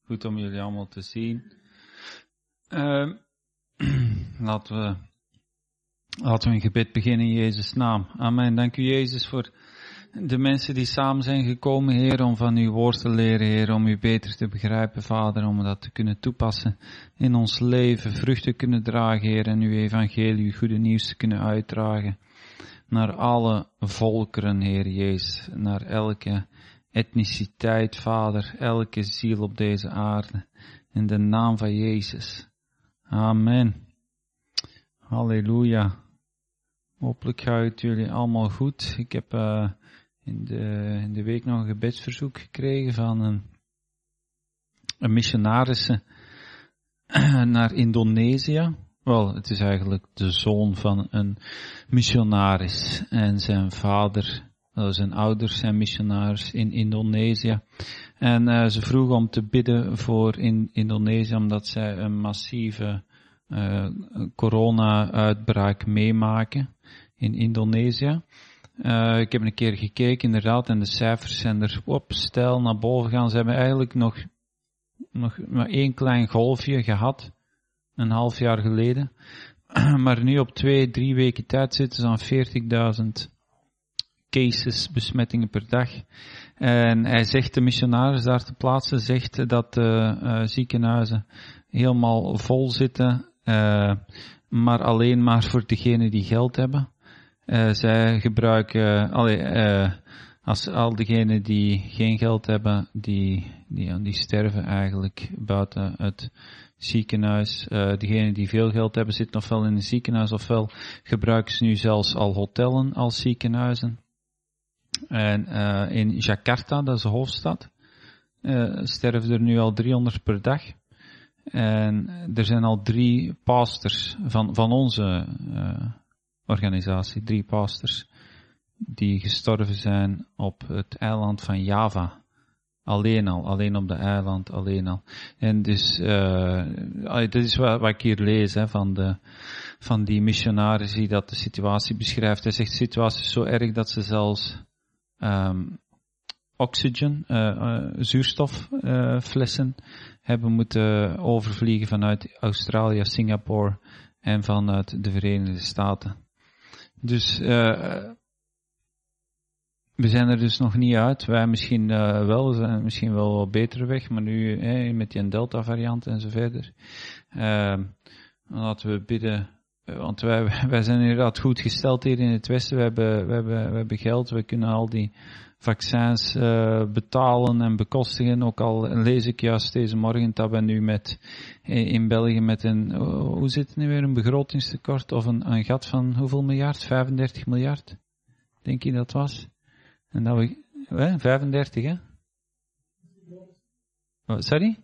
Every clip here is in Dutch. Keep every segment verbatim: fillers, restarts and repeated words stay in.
Goed om jullie allemaal te zien. Uh, laten we, laten we een gebed beginnen in Jezus' naam. Amen. Dank u Jezus voor de mensen die samen zijn gekomen, Heer, om van uw woord te leren, Heer, om u beter te begrijpen, Vader, om dat te kunnen toepassen in ons leven, vruchten kunnen dragen, Heer, en uw evangelie, uw goede nieuws te kunnen uitdragen naar alle volkeren, Heer Jezus, naar elke etniciteit, Vader, elke ziel op deze aarde, in de naam van Jezus. Amen. Halleluja. Hopelijk gaat het jullie allemaal goed. Ik heb uh, in, de, in de week nog een gebedsverzoek gekregen van een, een missionarisse naar Indonesië. Wel, het is eigenlijk de zoon van een missionaris en zijn vader, zijn ouders zijn missionaris in Indonesië. En uh, ze vroegen om te bidden voor in Indonesië, omdat zij een massieve uh, corona-uitbraak meemaken in Indonesië. Uh, ik heb een keer gekeken inderdaad en de cijfers zijn er op stijl naar boven gegaan. Ze hebben eigenlijk nog, nog maar één klein golfje gehad, een half jaar geleden. Maar nu op twee, drie weken tijd zitten ze aan veertigduizend cases, besmettingen per dag. En hij zegt, de missionaris daar te plaatsen, zegt dat de uh, ziekenhuizen helemaal vol zitten, uh, maar alleen maar voor degenen die geld hebben. Uh, zij gebruiken, allee, uh, als al degenen die geen geld hebben, die, die, die sterven eigenlijk buiten het ziekenhuis. Uh, degenen die veel geld hebben zitten ofwel in een ziekenhuis, ofwel gebruiken ze nu zelfs al hotellen als ziekenhuizen. En uh, in Jakarta, dat is de hoofdstad, uh, sterven er nu al driehonderd per dag. En er zijn al drie pastors van, van onze uh, organisatie, drie pastors, die gestorven zijn op het eiland van Java. Alleen al, alleen op de eiland, alleen al. En dus, uh, dat is wat, wat ik hier lees, hè, van de, van die missionaris die dat de situatie beschrijft. Hij zegt, de situatie is zo erg dat ze zelfs Um, oxygen, uh, uh, zuurstofflessen uh, hebben moeten overvliegen vanuit Australië, Singapore en vanuit de Verenigde Staten. Dus uh, we zijn er dus nog niet uit. Wij misschien uh, wel, we zijn misschien wel wat beter weg, maar nu eh, met die Delta variant en zo verder. Uh, laten we bidden. Want wij, wij zijn inderdaad goed gesteld hier in het Westen. We hebben, we hebben, we hebben geld. We kunnen al die vaccins uh, betalen en bekostigen. Ook al lees ik juist deze morgen dat we nu met, in België met een, hoe zit het nu weer, een begrotingstekort of een, een gat van hoeveel miljard? vijfendertig miljard? Denk je dat was? En dat we, hè, vijfendertig hè? Oh, sorry?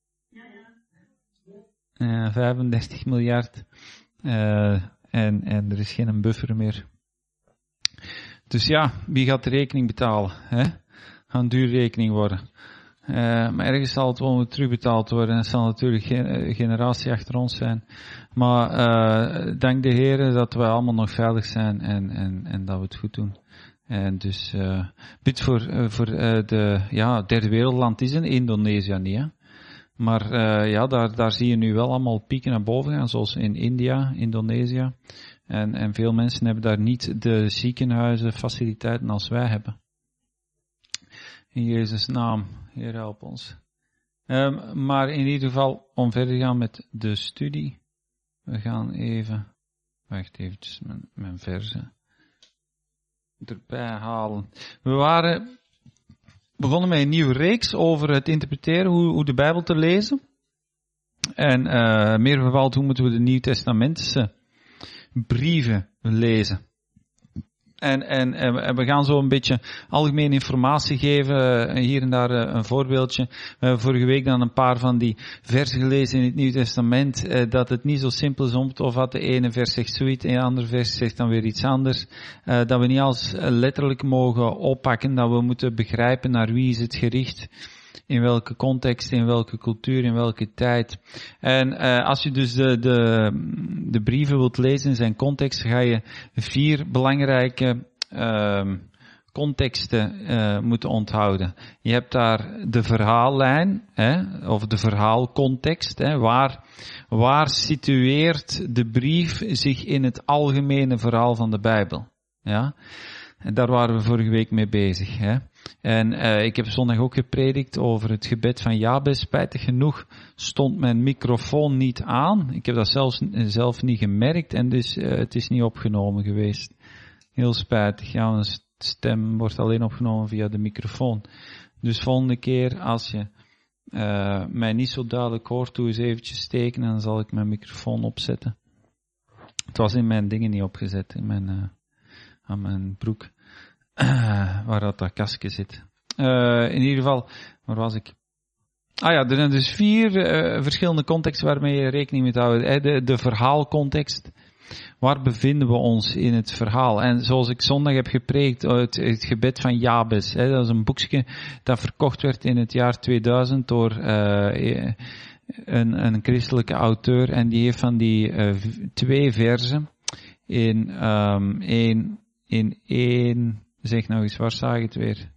Ja, vijfendertig miljard. Uh, en, en er is geen buffer meer. Dus ja, wie gaat de rekening betalen? Hè? Gaat een duur rekening worden. Uh, maar ergens zal het wel terugbetaald worden. En het zal natuurlijk geen generatie achter ons zijn. Maar uh, dank de Heer dat we allemaal nog veilig zijn en, en, en dat we het goed doen. En dus uh, bid voor, uh, voor uh, de ja, derde wereldland is in Indonesië niet, hè? Maar uh, ja, daar, daar zie je nu wel allemaal pieken naar boven gaan, zoals in India, Indonesië. En, en veel mensen hebben daar niet de ziekenhuizen, faciliteiten als wij hebben. In Jezus' naam, Heer, help ons. Um, maar in ieder geval, om verder te gaan met de studie. We gaan even, wacht eventjes, mijn, mijn verzen erbij halen. We waren begonnen met een nieuwe reeks over het interpreteren, hoe, hoe de Bijbel te lezen. En uh, meer bepaald, hoe moeten we de Nieuwtestamentische brieven lezen. En, en, en we gaan zo een beetje algemene informatie geven, hier en daar een voorbeeldje. We hebben vorige week dan een paar van die versen gelezen in het Nieuw Testament, dat het niet zo simpel is om of wat de ene vers zegt zoiets, en de andere vers zegt dan weer iets anders. Dat we niet alles letterlijk mogen oppakken, dat we moeten begrijpen naar wie is het gericht. In welke context, in welke cultuur, in welke tijd. En uh, als je dus de, de, de brieven wilt lezen in zijn context, ga je vier belangrijke uh, contexten uh, moeten onthouden. Je hebt daar de verhaallijn, hè, of de verhaalcontext. Hè, waar, waar situeert de brief zich in het algemene verhaal van de Bijbel? Ja, en daar waren we vorige week mee bezig. Hè. En uh, ik heb zondag ook gepredikt over het gebed van Jabes. Spijtig genoeg stond mijn microfoon niet aan. Ik heb dat zelfs, zelf niet gemerkt en dus uh, het is niet opgenomen geweest. Heel spijtig. Ja, een stem wordt alleen opgenomen via de microfoon. Dus volgende keer als je uh, mij niet zo duidelijk hoort, doe eens eventjes steken en dan zal ik mijn microfoon opzetten. Het was in mijn dingen niet opgezet, in mijn, uh, aan mijn broek. Uh, waar dat, dat kastje zit. Uh, in ieder geval, waar was ik? Ah ja, er zijn dus vier uh, verschillende contexten waarmee je rekening moet houden. De, de verhaalcontext. Waar bevinden we ons in het verhaal? En zoals ik zondag heb gepreekt, het, het gebed van Jabes. Hè, dat is een boekje dat verkocht werd in het jaar tweeduizend door uh, een, een christelijke auteur. En die heeft van die uh, twee versen in um, één, in één, zeg nou eens, waar zag ik het weer?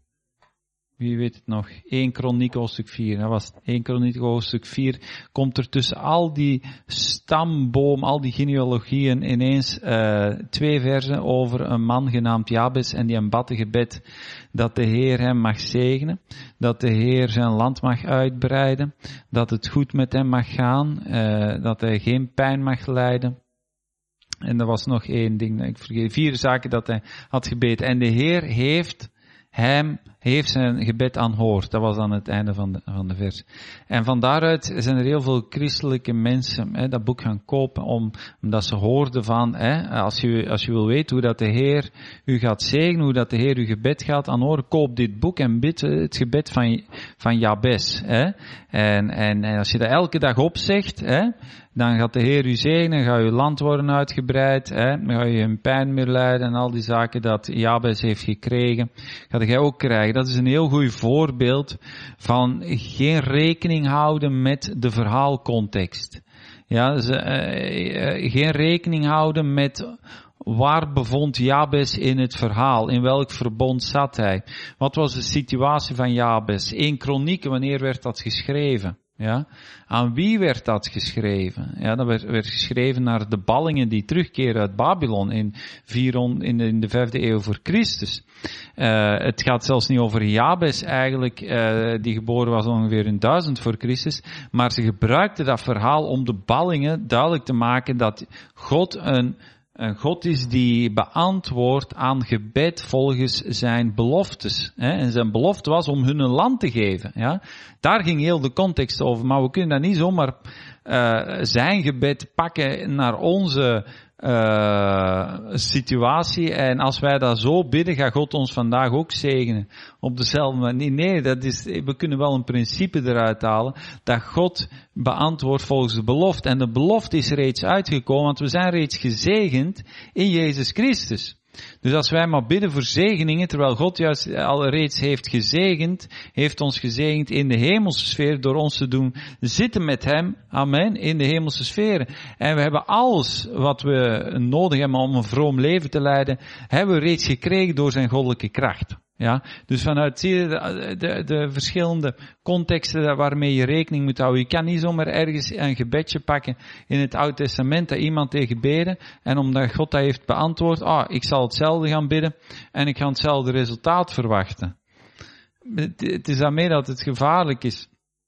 Wie weet het nog? één Kroniek hoofdstuk vier. Dat was het. één Kroniek hoofdstuk vier. Komt er tussen al die stamboom, al die genealogieën ineens uh, twee versen over een man genaamd Jabes en die een bad gebed dat de Heer hem mag zegenen, dat de Heer zijn land mag uitbreiden, dat het goed met hem mag gaan, uh, dat hij geen pijn mag lijden. En er was nog één ding dat ik vergeet. Vier zaken dat hij had gebeden. En de Heer heeft hem, heeft zijn gebed aanhoord. Dat was aan het einde van de, van de vers. En van daaruit zijn er heel veel christelijke mensen hè, dat boek gaan kopen om, omdat ze hoorden van, hè, als je, als je wil weten hoe dat de Heer u gaat zegenen, hoe dat de Heer uw gebed gaat aanhoren, koop dit boek en bid het gebed van, van Jabes. Hè. En, en, en als je dat elke dag opzegt, hè, dan gaat de Heer u zegenen, gaat uw land worden uitgebreid, hè, dan ga je geen pijn meer lijden en al die zaken dat Jabes heeft gekregen, gaat jij ook krijgen. Dat is een heel goed voorbeeld van geen rekening houden met de verhaalcontext. Ja, dus, uh, uh, geen rekening houden met waar bevond Jabes in het verhaal, in welk verbond zat hij. Wat was de situatie van Jabes? In Kronieken, wanneer werd dat geschreven? Ja, aan wie werd dat geschreven? Ja, dat werd, werd geschreven naar de ballingen die terugkeren uit Babylon in, vierhonderd, in, de, in de vijfde eeuw voor Christus. Uh, het gaat zelfs niet over Jabes eigenlijk, uh, die geboren was ongeveer in duizend voor Christus, maar ze gebruikten dat verhaal om de ballingen duidelijk te maken dat God een Een God is die beantwoordt aan gebed volgens zijn beloftes. Hè? En zijn belofte was om hun een land te geven. Ja? Daar ging heel de context over. Maar we kunnen dat niet zomaar uh, zijn gebed pakken naar onze uh, situatie. En als wij dat zo bidden, gaat God ons vandaag ook zegenen. Op dezelfde manier. Nee, dat is, we kunnen wel een principe eruit halen. Dat God beantwoordt volgens de belofte. En de belofte is reeds uitgekomen, want we zijn reeds gezegend in Jezus Christus. Dus als wij maar bidden voor zegeningen, terwijl God juist al reeds heeft gezegend, heeft ons gezegend in de hemelse sfeer door ons te doen zitten met Hem, amen, in de hemelse sferen. En we hebben alles wat we nodig hebben om een vroom leven te leiden, hebben we reeds gekregen door zijn goddelijke kracht. Ja, dus vanuit zie je de, de, de verschillende contexten waarmee je rekening moet houden. Je kan niet zomaar ergens een gebedje pakken in het Oude Testament dat iemand tegen bidden en omdat God dat heeft beantwoord, ah, ik zal hetzelfde gaan bidden en ik ga hetzelfde resultaat verwachten. Het, het is daarmee dat het gevaarlijk is.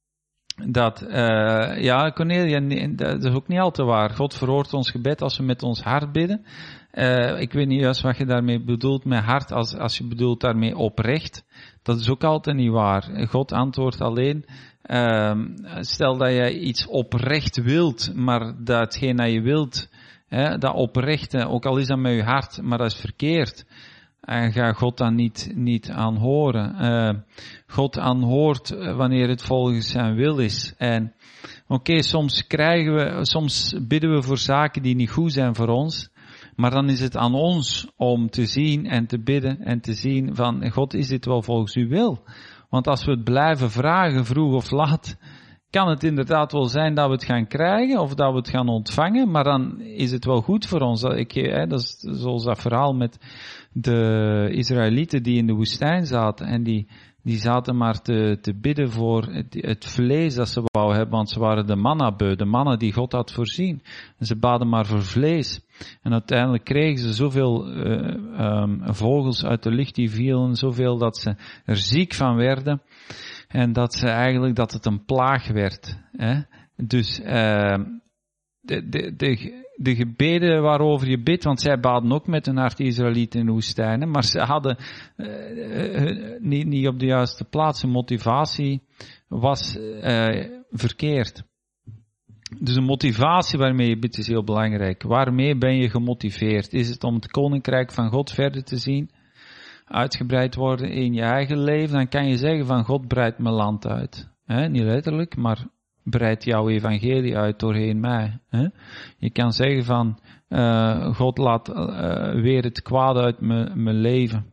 Dat, uh, ja, Cornelia, dat is ook niet al te waar. God verhoort ons gebed als we met ons hart bidden. Uh, ik weet niet juist wat je daarmee bedoelt met hart, als, als je bedoelt daarmee oprecht. Dat is ook altijd niet waar. God antwoordt alleen, uh, stel dat je iets oprecht wilt, maar datgene dat je wilt, hè, dat oprechte, ook al is dat met je hart, maar dat is verkeerd. En ga God dan niet, niet aanhoren. Uh, God aanhoort wanneer het volgens zijn wil is. En oké, okay, soms krijgen we, soms bidden we voor zaken die niet goed zijn voor ons. Maar dan is het aan ons om te zien en te bidden en te zien van God, is dit wel volgens uw wil? Want als we het blijven vragen, vroeg of laat, kan het inderdaad wel zijn dat we het gaan krijgen of dat we het gaan ontvangen, maar dan is het wel goed voor ons. Ik, hè, dat is zoals dat verhaal met de Israëlieten die in de woestijn zaten en die, die zaten maar te, te bidden voor het, het vlees dat ze wou hebben, want ze waren de mannabeu, de mannen die God had voorzien. En ze baden maar voor vlees. En uiteindelijk kregen ze zoveel uh, um, vogels uit de lucht die vielen, zoveel dat ze er ziek van werden. En dat ze eigenlijk, dat het een plaag werd. Hè? Dus uh, de, de, de, de gebeden waarover je bidt, want zij baden ook met hun hart Israëlieten in de woestijnen, maar ze hadden uh, uh, niet, niet op de juiste plaats. Hun motivatie was uh, verkeerd. Dus een motivatie waarmee je bidt is heel belangrijk. Waarmee ben je gemotiveerd? Is het om het koninkrijk van God verder te zien? Uitgebreid worden in je eigen leven? Dan kan je zeggen van God breidt mijn land uit. He, niet letterlijk, maar breidt jouw evangelie uit doorheen mij. He? Je kan zeggen van uh, God laat uh, weer het kwaad uit mijn leven.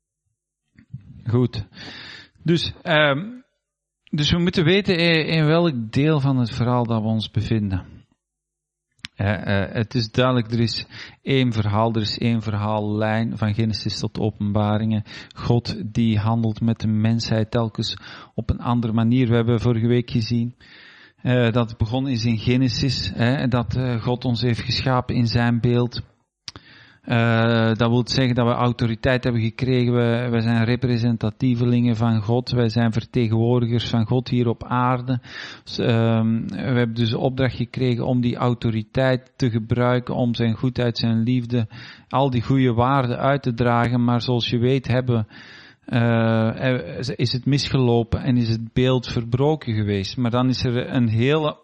Goed. Dus... Um, Dus we moeten weten in welk deel van het verhaal dat we ons bevinden. Uh, uh, het is duidelijk, er is één verhaal, er is één verhaallijn van Genesis tot Openbaringen. God die handelt met de mensheid telkens op een andere manier. We hebben vorige week gezien uh, dat het begonnen is in Genesis, hè, dat uh, God ons heeft geschapen in zijn beeld. Uh, dat wil zeggen dat we autoriteit hebben gekregen. We, we zijn representatievelingen van God. Wij zijn vertegenwoordigers van God hier op aarde. Dus, um, we hebben dus de opdracht gekregen om die autoriteit te gebruiken, om zijn goedheid, zijn liefde, al die goede waarden uit te dragen. Maar zoals je weet hebben, uh, is het misgelopen en is het beeld verbroken geweest. Maar dan is er een hele...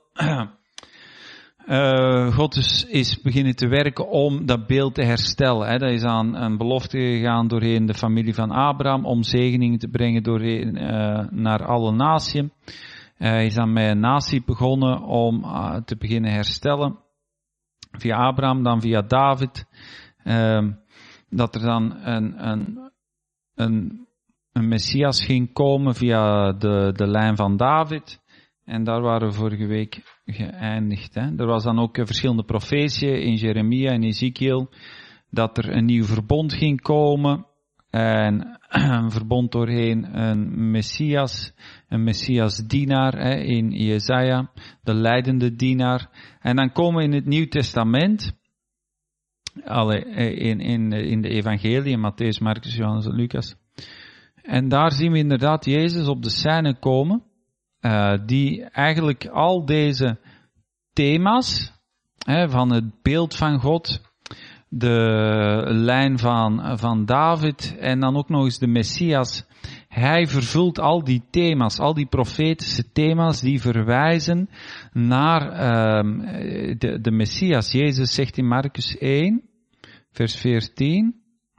Uh, God is, is beginnen te werken om dat beeld te herstellen. Hè. Dat is aan een belofte gegaan doorheen de familie van Abraham, om zegeningen te brengen doorheen, uh, naar alle naties. Uh, hij is dan met een natie begonnen om uh, te beginnen herstellen. Via Abraham, dan via David. Uh, dat er dan een, een, een, een Messias ging komen via de, de lijn van David. En daar waren we vorige week geëindigd. Hè. Er was dan ook verschillende profetieën in Jeremia en Ezekiel, dat er een nieuw verbond ging komen. En een verbond doorheen een Messias, een Messias-dienaar hè, in Jesaja, de leidende dienaar. En dan komen we in het Nieuw Testament, alle, in, in, in de evangelie, Matthäus, Marcus, Johannes en Lucas. En daar zien we inderdaad Jezus op de scène komen. Uh, die eigenlijk al deze thema's hè, van het beeld van God, de lijn van, van David en dan ook nog eens de Messias. Hij vervult al die thema's, al die profetische thema's die verwijzen naar uh, de, de Messias. Jezus zegt in Marcus één, vers veertien...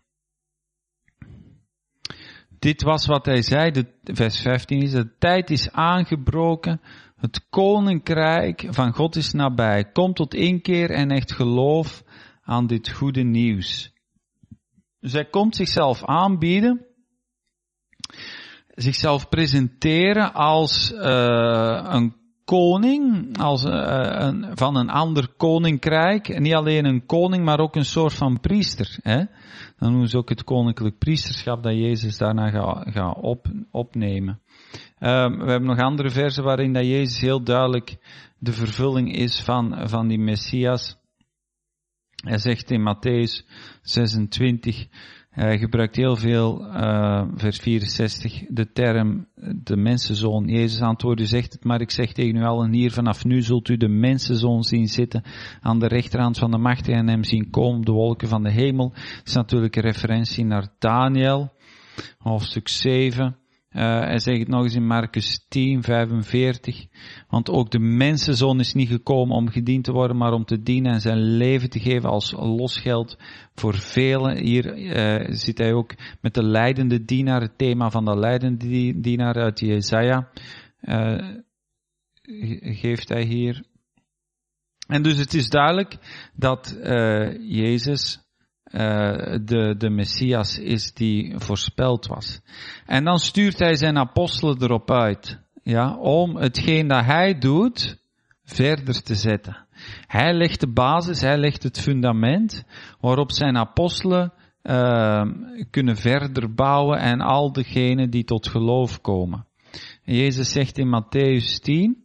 Dit was wat hij zei, de, vers vijftien is, de tijd is aangebroken, het koninkrijk van God is nabij. Kom tot inkeer en echt geloof aan dit goede nieuws. Dus hij komt zichzelf aanbieden, zichzelf presenteren als uh, een koning, als uh, een, van een ander koninkrijk. En niet alleen een koning, maar ook een soort van priester. Hè? Dan noemen ze ook het koninklijk priesterschap dat Jezus daarna gaat ga op, opnemen. Uh, we hebben nog andere versen waarin dat Jezus heel duidelijk de vervulling is van, van die Messias. Hij zegt in Matthäus zesentwintig, hij gebruikt heel veel, uh, vers vierenzestig, de term de mensenzoon. Jezus antwoordde, u zegt het, maar ik zeg tegen u allen hier, vanaf nu zult u de mensenzoon zien zitten aan de rechterhand van de machtige en hem zien komen op de wolken van de hemel. Dat is natuurlijk een referentie naar Daniel, hoofdstuk zeven. Uh, hij zegt het nog eens in Marcus tien, vijfenveertig. Want ook de mensenzoon is niet gekomen om gediend te worden, maar om te dienen en zijn leven te geven als losgeld voor velen. Hier uh, zit hij ook met de leidende dienaar, het thema van de leidende dienaar uit Jesaja. Uh, geeft hij hier. En dus het is duidelijk dat uh, Jezus Uh, de, de Messias is die voorspeld was. En dan stuurt hij zijn apostelen erop uit. ja, om hetgeen dat hij doet verder te zetten. Hij legt de basis, hij legt het fundament waarop zijn apostelen uh, kunnen verder bouwen en al degenen die tot geloof komen. En Jezus zegt in Mattheüs tien,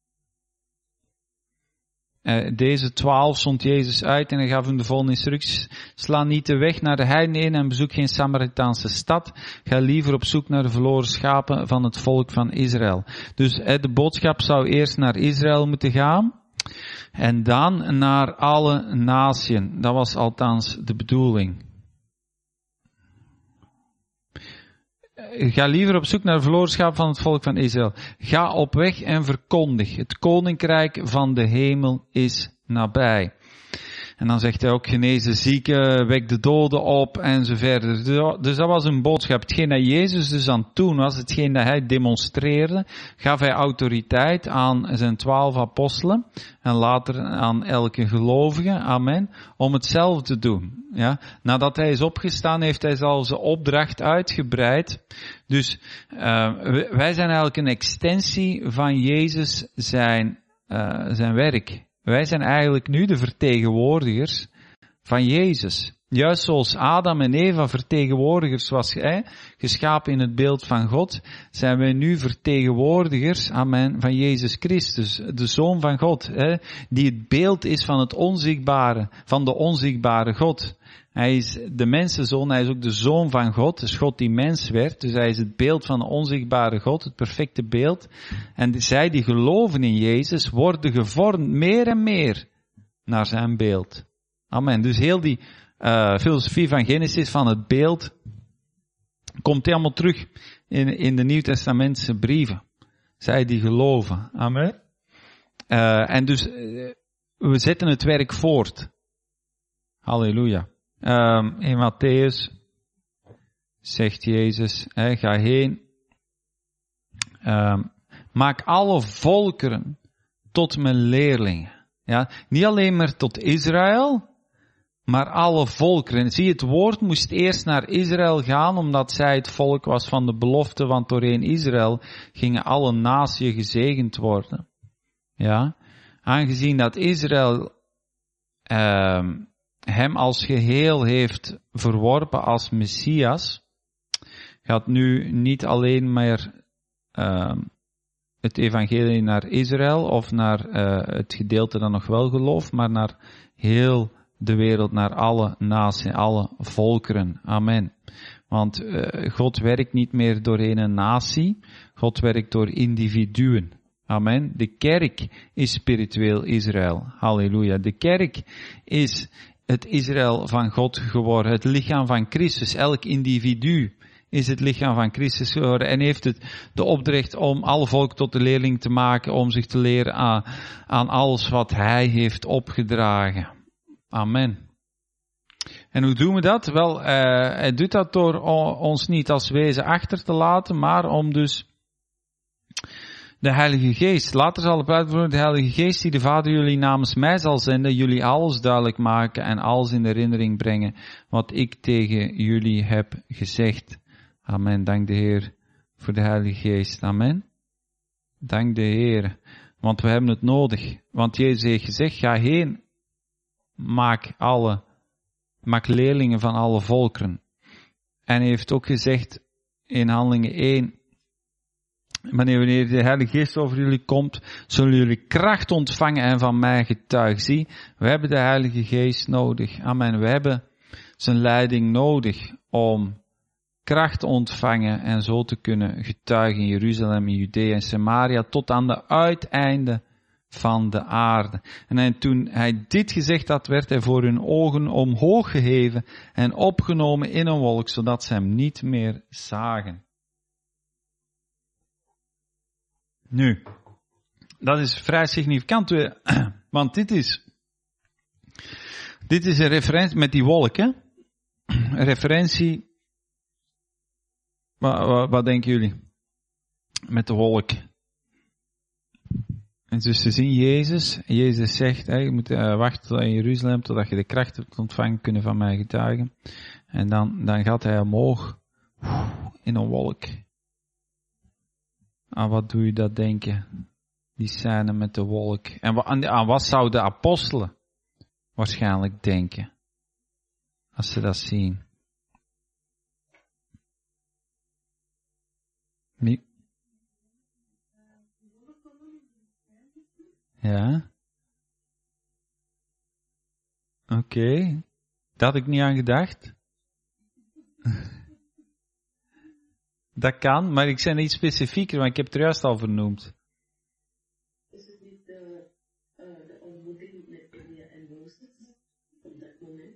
Uh, deze twaalf zond Jezus uit en hij gaf hem de volgende instructies. Sla niet de weg naar de heidenen in en bezoek geen Samaritaanse stad. Ga liever op zoek naar de verloren schapen van het volk van Israël. Dus uh, de boodschap zou eerst naar Israël moeten gaan. En dan naar alle naties. Dat was althans de bedoeling. Ga liever op zoek naar de verloren schapen van het volk van Israël. Ga op weg en verkondig. Het koninkrijk van de hemel is nabij. En dan zegt hij ook, genees de zieken, wek de doden op en zo verder. Dus dat was een boodschap. Hetgeen dat Jezus dus aan het doen was, hetgeen dat hij demonstreerde, gaf hij autoriteit aan zijn twaalf apostelen en later aan elke gelovige, amen, om hetzelfde te doen. Ja, nadat hij is opgestaan, heeft hij zelfs de opdracht uitgebreid. Dus uh, wij zijn eigenlijk een extensie van Jezus zijn, uh, zijn werk. Wij zijn eigenlijk nu de vertegenwoordigers van Jezus. Juist zoals Adam en Eva vertegenwoordigers was hij, geschapen in het beeld van God, zijn wij nu vertegenwoordigers, amen, van Jezus Christus, de Zoon van God, hè, die het beeld is van het onzichtbare, van de onzichtbare God. Hij is de mensenzoon, hij is ook de Zoon van God, dus God die mens werd, dus hij is het beeld van de onzichtbare God, het perfecte beeld. En zij die geloven in Jezus worden gevormd meer en meer naar zijn beeld. Amen. Dus heel die uh, filosofie van Genesis, van het beeld, komt helemaal terug in, in de Nieuwtestamentse brieven. Zij die geloven. Amen. Uh, en dus, uh, we zetten het werk voort. Halleluja. Um, in Mattheüs zegt Jezus, hè, ga heen, um, maak alle volkeren tot mijn leerlingen. Ja, niet alleen maar tot Israël, maar alle volkeren. Zie, het woord moest eerst naar Israël gaan, omdat zij het volk was van de belofte, want doorheen Israël gingen alle naties gezegend worden. Ja, aangezien dat Israël um, hem als geheel heeft verworpen als Messias, gaat nu niet alleen maar uh, het evangelie naar Israël of naar uh, het gedeelte dat nog wel gelooft, maar naar heel de wereld, naar alle naties, alle volkeren. Amen. Want uh, God werkt niet meer doorheen een natie, God werkt door individuen. Amen. De kerk is spiritueel Israël. Halleluja. De kerk is het Israël van God geworden, het lichaam van Christus. Elk individu is het lichaam van Christus geworden en heeft het de opdracht om alle volk tot de leerling te maken, om zich te leren aan, aan alles wat hij heeft opgedragen. Amen. En hoe doen we dat? Wel, uh, hij doet dat door ons niet als wezen achter te laten, maar om dus de Heilige Geest. Later zal het uitvoeren, de Heilige Geest die de Vader jullie namens mij zal zenden, jullie alles duidelijk maken en alles in herinnering brengen wat ik tegen jullie heb gezegd. Amen. Dank de Heer voor de Heilige Geest. Amen. Dank de Heer. Want we hebben het nodig. Want Jezus heeft gezegd, ga heen, maak alle, maak leerlingen van alle volkeren. En hij heeft ook gezegd in Handelingen één, wanneer, wanneer de Heilige Geest over jullie komt, zullen jullie kracht ontvangen en van mij getuigen. Zie, we hebben de Heilige Geest nodig. Amen. We hebben zijn leiding nodig om kracht te ontvangen en zo te kunnen getuigen in Jeruzalem, in Judea en Samaria tot aan de uiteinde van de aarde. En toen hij dit gezegd had, werd hij voor hun ogen omhoog geheven en opgenomen in een wolk, zodat ze hem niet meer zagen. Nu, dat is vrij significant, want dit is, dit is een referentie met die wolk, hè? Een referentie, wat, wat, wat denken jullie? Met de wolk. En dus te zien Jezus, Jezus zegt, hè, je moet uh, wachten in Jeruzalem totdat je de kracht hebt ontvangen kunnen van mij getuigen. En dan, dan gaat hij omhoog in een wolk. Aan wat doe je dat denken? Die scène met de wolk. En wa- aan, aan wat zouden de apostelen waarschijnlijk denken? Als ze dat zien. Nee. Ja. Oké. Okay. Daar had ik niet aan gedacht. Dat kan, maar ik ben iets specifieker, want ik heb het er juist al vernoemd. Is het niet de, uh, de ontmoeting met Elia en Mozes op dat moment?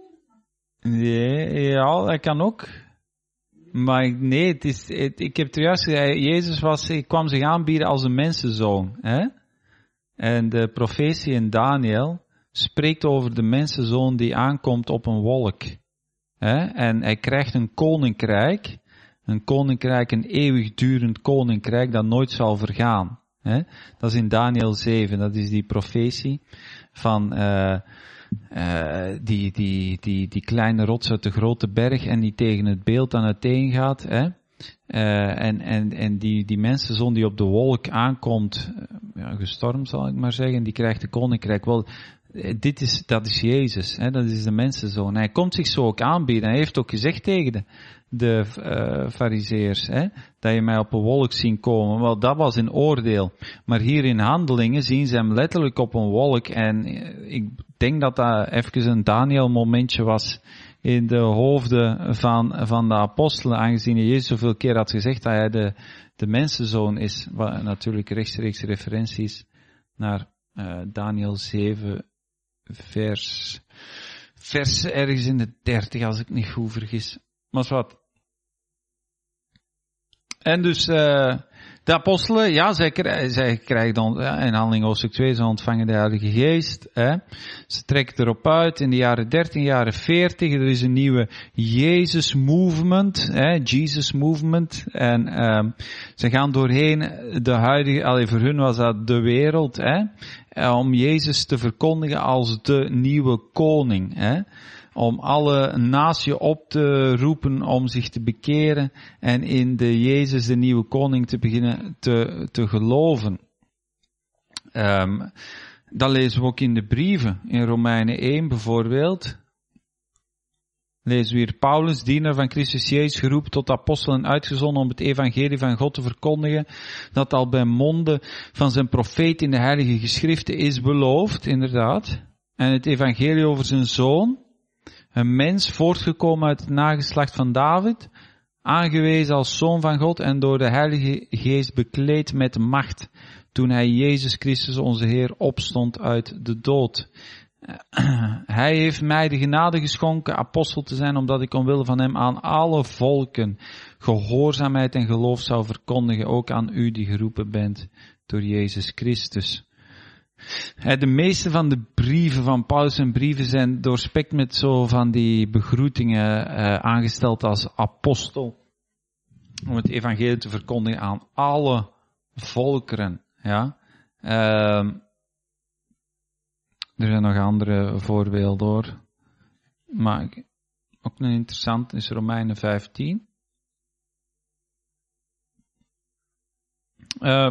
Nee, ja, dat kan ook. Maar nee, het is, het, ik heb het er juist gezegd, Jezus was, ik kwam zich aanbieden als een mensenzoon. Hè? En de profetie in Daniel spreekt over de mensenzoon die aankomt op een wolk. Hè? En hij krijgt een koninkrijk, een koninkrijk, een eeuwigdurend koninkrijk dat nooit zal vergaan. Hè? Dat is in Daniel zeven, dat is die profetie van uh, uh, die, die, die, die kleine rots uit de grote berg en die tegen het beeld aan uiteen gaat. Hè? Uh, en, en, en die, die mensenzoon die op de wolk aankomt, uh, ja, gestormd zal ik maar zeggen, die krijgt de koninkrijk. Wel, dit is, dat is Jezus, hè? Dat is de mensenzoon. Hij komt zich zo ook aanbieden. Hij heeft ook gezegd tegen de, de uh, fariseërs, hè? Dat je mij op een wolk zien komen. Wel, dat was een oordeel. Maar hier in Handelingen zien ze hem letterlijk op een wolk. En ik denk dat dat even een Daniel momentje was in de hoofden van, van de apostelen, aangezien Jezus zoveel keer had gezegd dat hij de, de mensenzoon is. Wat natuurlijk rechtstreeks referenties naar uh, Daniel zeven, vers, vers ergens in de dertig, als ik niet goed vergis. Maar wat. En dus, uh, de apostelen, ja, zij, zij krijgen dan, ja, in handeling hoofdstuk twee, ze ontvangen de Heilige Geest, hè. Ze trekken erop uit in de jaren dertien, jaren veertig, er is een nieuwe Jezus movement, hè, Jesus movement, en, um, ze gaan doorheen de huidige, allee, voor hun was dat de wereld, hè, om Jezus te verkondigen als de nieuwe koning, hè. Om alle natie op te roepen om zich te bekeren en in de Jezus, de nieuwe koning, te beginnen te, te geloven. Um, dat lezen we ook in de brieven. In Romeinen één bijvoorbeeld. Lezen we hier Paulus, dienaar van Christus Jezus, geroepen tot apostel en uitgezonden om het evangelie van God te verkondigen, dat al bij monden van zijn profeet in de heilige geschriften is beloofd, inderdaad. En het evangelie over zijn zoon, een mens voortgekomen uit het nageslacht van David, aangewezen als zoon van God en door de Heilige Geest bekleed met macht, toen hij Jezus Christus onze Heer opstond uit de dood. Hij heeft mij de genade geschonken apostel te zijn, omdat ik omwille van hem aan alle volken gehoorzaamheid en geloof zou verkondigen, ook aan u die geroepen bent door Jezus Christus. De meeste van de brieven van Paulus en brieven zijn doorspekt met zo van die begroetingen uh, aangesteld als apostel. Om het evangelie te verkondigen aan alle volkeren. Ja. Uh, er zijn nog andere voorbeelden hoor. Maar ook een interessant is Romeinen vijftien. Uh,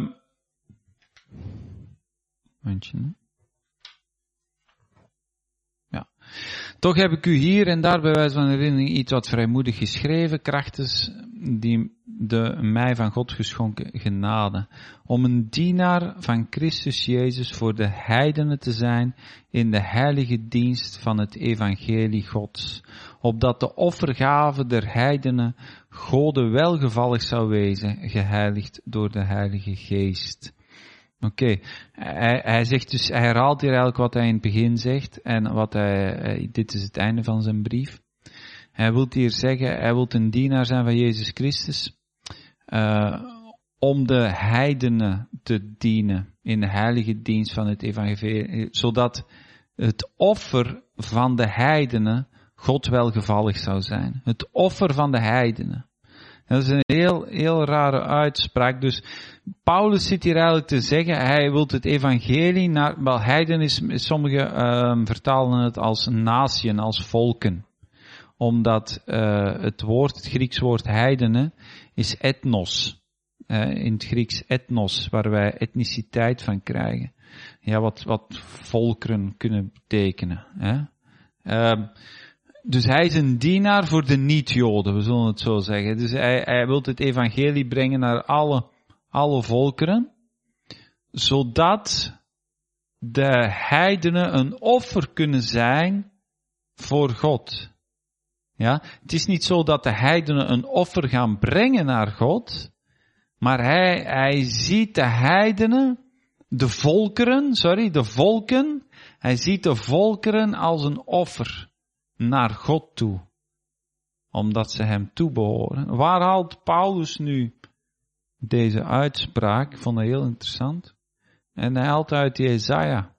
Ja. Toch heb ik u hier en daar bij wijze van herinnering iets wat vrijmoedig geschreven, krachtens die de mij van God geschonken genade, om een dienaar van Christus Jezus voor de heidenen te zijn in de heilige dienst van het evangelie Gods, opdat de offergave der heidenen Gode welgevallig zou wezen, geheiligd door de Heilige Geest. Oké, okay. hij, hij zegt dus, hij herhaalt hier eigenlijk wat hij in het begin zegt en wat hij, dit is het einde van zijn brief. Hij wil hier zeggen, hij wil een dienaar zijn van Jezus Christus, uh, om de heidenen te dienen in de heilige dienst van het evangelie, zodat het offer van de heidenen God welgevallig zou zijn. Het offer van de heidenen. Dat is een heel, heel rare uitspraak. Dus Paulus zit hier eigenlijk te zeggen, hij wil het evangelie naar, wel heiden is, sommigen uh, vertalen het als natieën, als volken. Omdat uh, het woord, het Grieks woord heidenen, is ethnos. hè, in het Grieks ethnos, waar wij etniciteit van krijgen. Ja, wat, wat volkeren kunnen betekenen. Hè. Uh, dus hij is een dienaar voor de niet-Joden, we zullen het zo zeggen. Dus hij, hij wil het evangelie brengen naar alle, alle volkeren, zodat de heidenen een offer kunnen zijn voor God. Ja, het is niet zo dat de heidenen een offer gaan brengen naar God, maar hij, hij ziet de heidenen, de volkeren, sorry, de volken, hij ziet de volkeren als een offer naar God toe, omdat ze hem toebehoren. Waar haalt Paulus nu deze uitspraak? Ik vond dat heel interessant. En hij haalt uit Jesaja.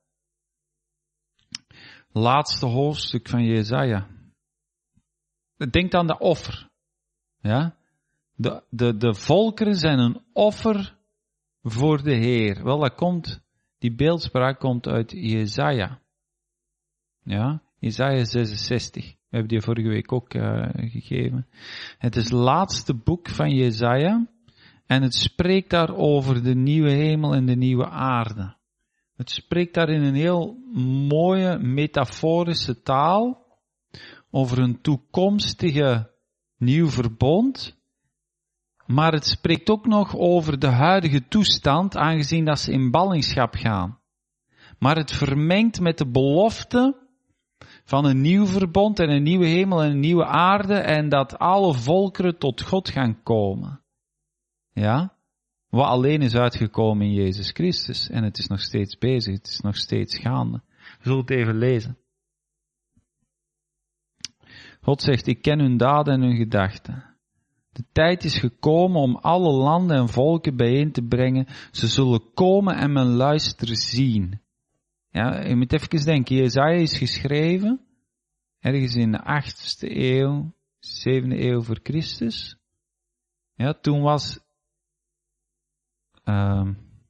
Laatste hoofdstuk van Jesaja. Denk aan de offer. Ja? De, de, de volkeren zijn een offer voor de Heer. Wel, dat komt, die beeldspraak komt uit Jesaja. Ja? Jesaja zesenzestig. We hebben die vorige week ook uh, gegeven. Het is het laatste boek van Jesaja. En het spreekt daar over de nieuwe hemel en de nieuwe aarde. Het spreekt daar in een heel mooie metaforische taal over een toekomstige nieuw verbond. Maar het spreekt ook nog over de huidige toestand, aangezien dat ze in ballingschap gaan. Maar het vermengt met de belofte van een nieuw verbond en een nieuwe hemel en een nieuwe aarde en dat alle volkeren tot God gaan komen. Ja? Wat alleen is uitgekomen in Jezus Christus. En het is nog steeds bezig, het is nog steeds gaande. We zullen het even lezen. God zegt, ik ken hun daden en hun gedachten. De tijd is gekomen om alle landen en volken bijeen te brengen. Ze zullen komen en men luisteren zien. Ja, je moet even denken, Jesaja is geschreven ergens in de achtste eeuw, zevende eeuw voor Christus. Ja, toen was Uh,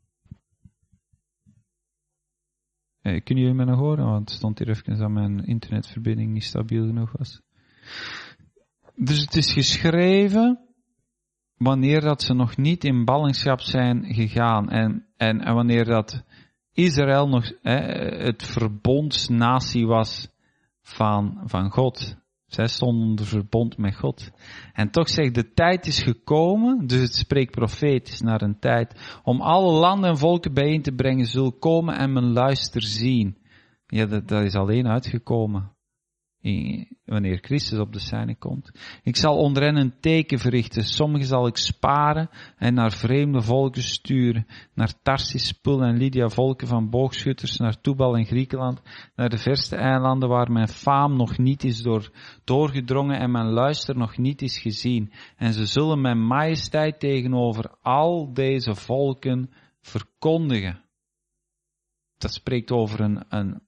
kunnen jullie me nog horen? Want het stond hier even dat mijn internetverbinding niet stabiel genoeg was. Dus het is geschreven wanneer dat ze nog niet in ballingschap zijn gegaan. En, en, en wanneer dat Israël nog hè, het verbondsnatie was van, van God. Zij stonden onder verbond met God. En toch zegt, de tijd is gekomen, dus het spreekt profetisch naar een tijd, om alle landen en volken bijeen te brengen, zullen komen en men luister zien. Ja, dat, dat is alleen uitgekomen in, wanneer Christus op de scène komt. Ik zal onder hen een teken verrichten, sommigen zal ik sparen en naar vreemde volken sturen, naar Tarsis, Pul en Lydia, volken van boogschutters, naar Tubal en Griekenland, naar de verste eilanden waar mijn faam nog niet is door, doorgedrongen en mijn luister nog niet is gezien. En ze zullen mijn majesteit tegenover al deze volken verkondigen. Dat spreekt over een, een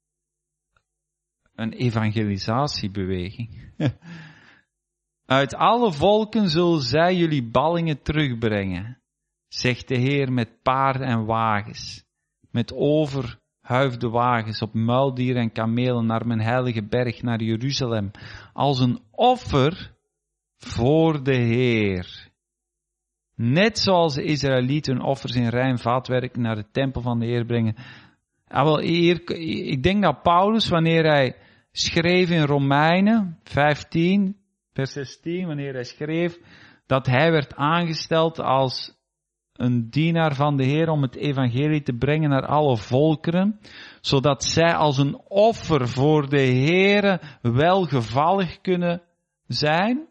Een evangelisatiebeweging. Uit alle volken zullen zij jullie ballingen terugbrengen, zegt de Heer, met paarden en wagens, met overhuifde wagens op muildieren en kamelen naar mijn heilige berg, naar Jeruzalem, als een offer voor de Heer. Net zoals de Israëlieten hun offers in rein vaatwerk naar de tempel van de Heer brengen. Ah, wel, hier, ik denk dat Paulus, wanneer hij schreef in Romeinen vijftien, vers zestien, wanneer hij schreef dat hij werd aangesteld als een dienaar van de Heer om het evangelie te brengen naar alle volkeren, zodat zij als een offer voor de Heere welgevallig kunnen zijn.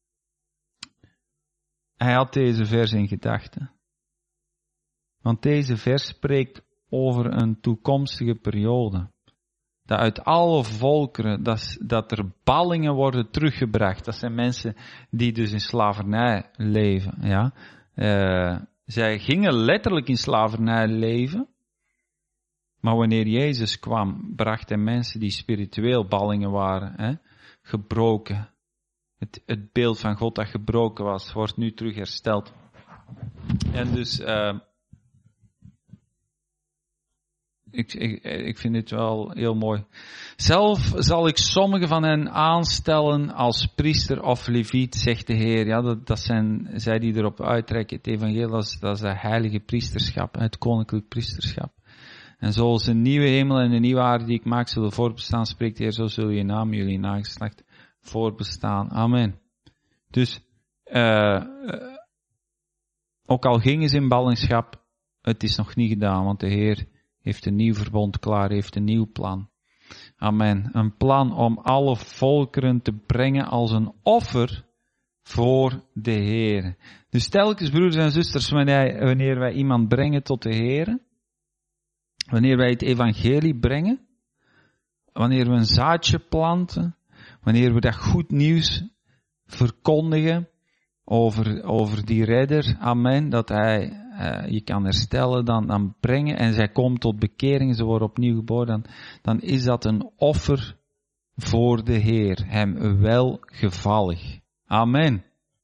Hij had deze vers in gedachten. Want deze vers spreekt over een toekomstige periode. Dat uit alle volkeren, dat, dat er ballingen worden teruggebracht. Dat zijn mensen die dus in slavernij leven. Ja. Uh, zij gingen letterlijk in slavernij leven. Maar wanneer Jezus kwam, bracht hij mensen die spiritueel ballingen waren. Hè, gebroken. Het, het beeld van God dat gebroken was, wordt nu terug hersteld. En dus... Uh, ik, ik, ik vind dit wel heel mooi. Zelf zal ik sommigen van hen aanstellen als priester of leviet, zegt de Heer. Ja, dat, dat zijn zij die erop uittrekken. Het evangelie, dat is, dat is het heilige priesterschap, het koninklijk priesterschap. En zoals een nieuwe hemel en een nieuwe aarde die ik maak zullen voorbestaan, spreekt de Heer, zo zullen je naam, jullie nageslacht voorbestaan. Amen. Dus, uh, uh, ook al gingen ze in ballingschap, het is nog niet gedaan, want de Heer heeft een nieuw verbond klaar, heeft een nieuw plan. Amen. Een plan om alle volkeren te brengen als een offer voor de Heer. Dus telkens, broeders en zusters, wanneer, wanneer wij iemand brengen tot de Heer, wanneer wij het evangelie brengen, wanneer we een zaadje planten, wanneer we dat goed nieuws verkondigen over, over die redder, amen, dat hij uh, je kan herstellen, dan, dan brengen en zij komt tot bekering, ze worden opnieuw geboren, dan, dan is dat een offer voor de Heer, hem welgevallig. Amen.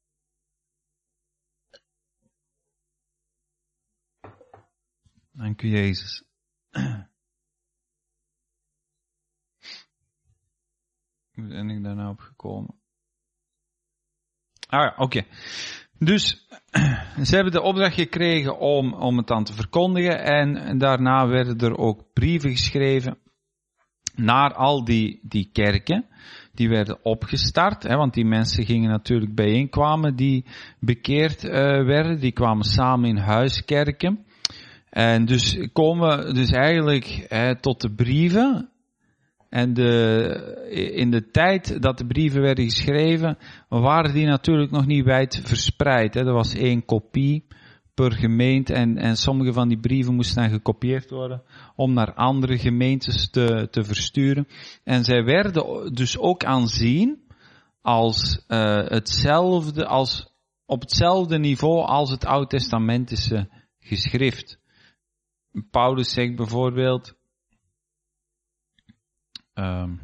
Dank u, Jezus. Hoe ben ik daar nou op gekomen? Ah ja, oké. Okay. Dus, ze hebben de opdracht gekregen om, om het dan te verkondigen en daarna werden er ook brieven geschreven naar al die, die kerken. Die werden opgestart, hè, want die mensen gingen natuurlijk bijeenkwamen die bekeerd uh, werden. Die kwamen samen in huiskerken. En dus komen we dus eigenlijk hè, tot de brieven. En de, in de tijd dat de brieven werden geschreven, waren die natuurlijk nog niet wijd verspreid. Hè. Er was één kopie per gemeente en, en sommige van die brieven moesten dan gekopieerd worden om naar andere gemeentes te, te versturen. En zij werden dus ook aanzien als uh, hetzelfde, als op hetzelfde niveau als het Oud-testamentische geschrift. Paulus zegt bijvoorbeeld, um,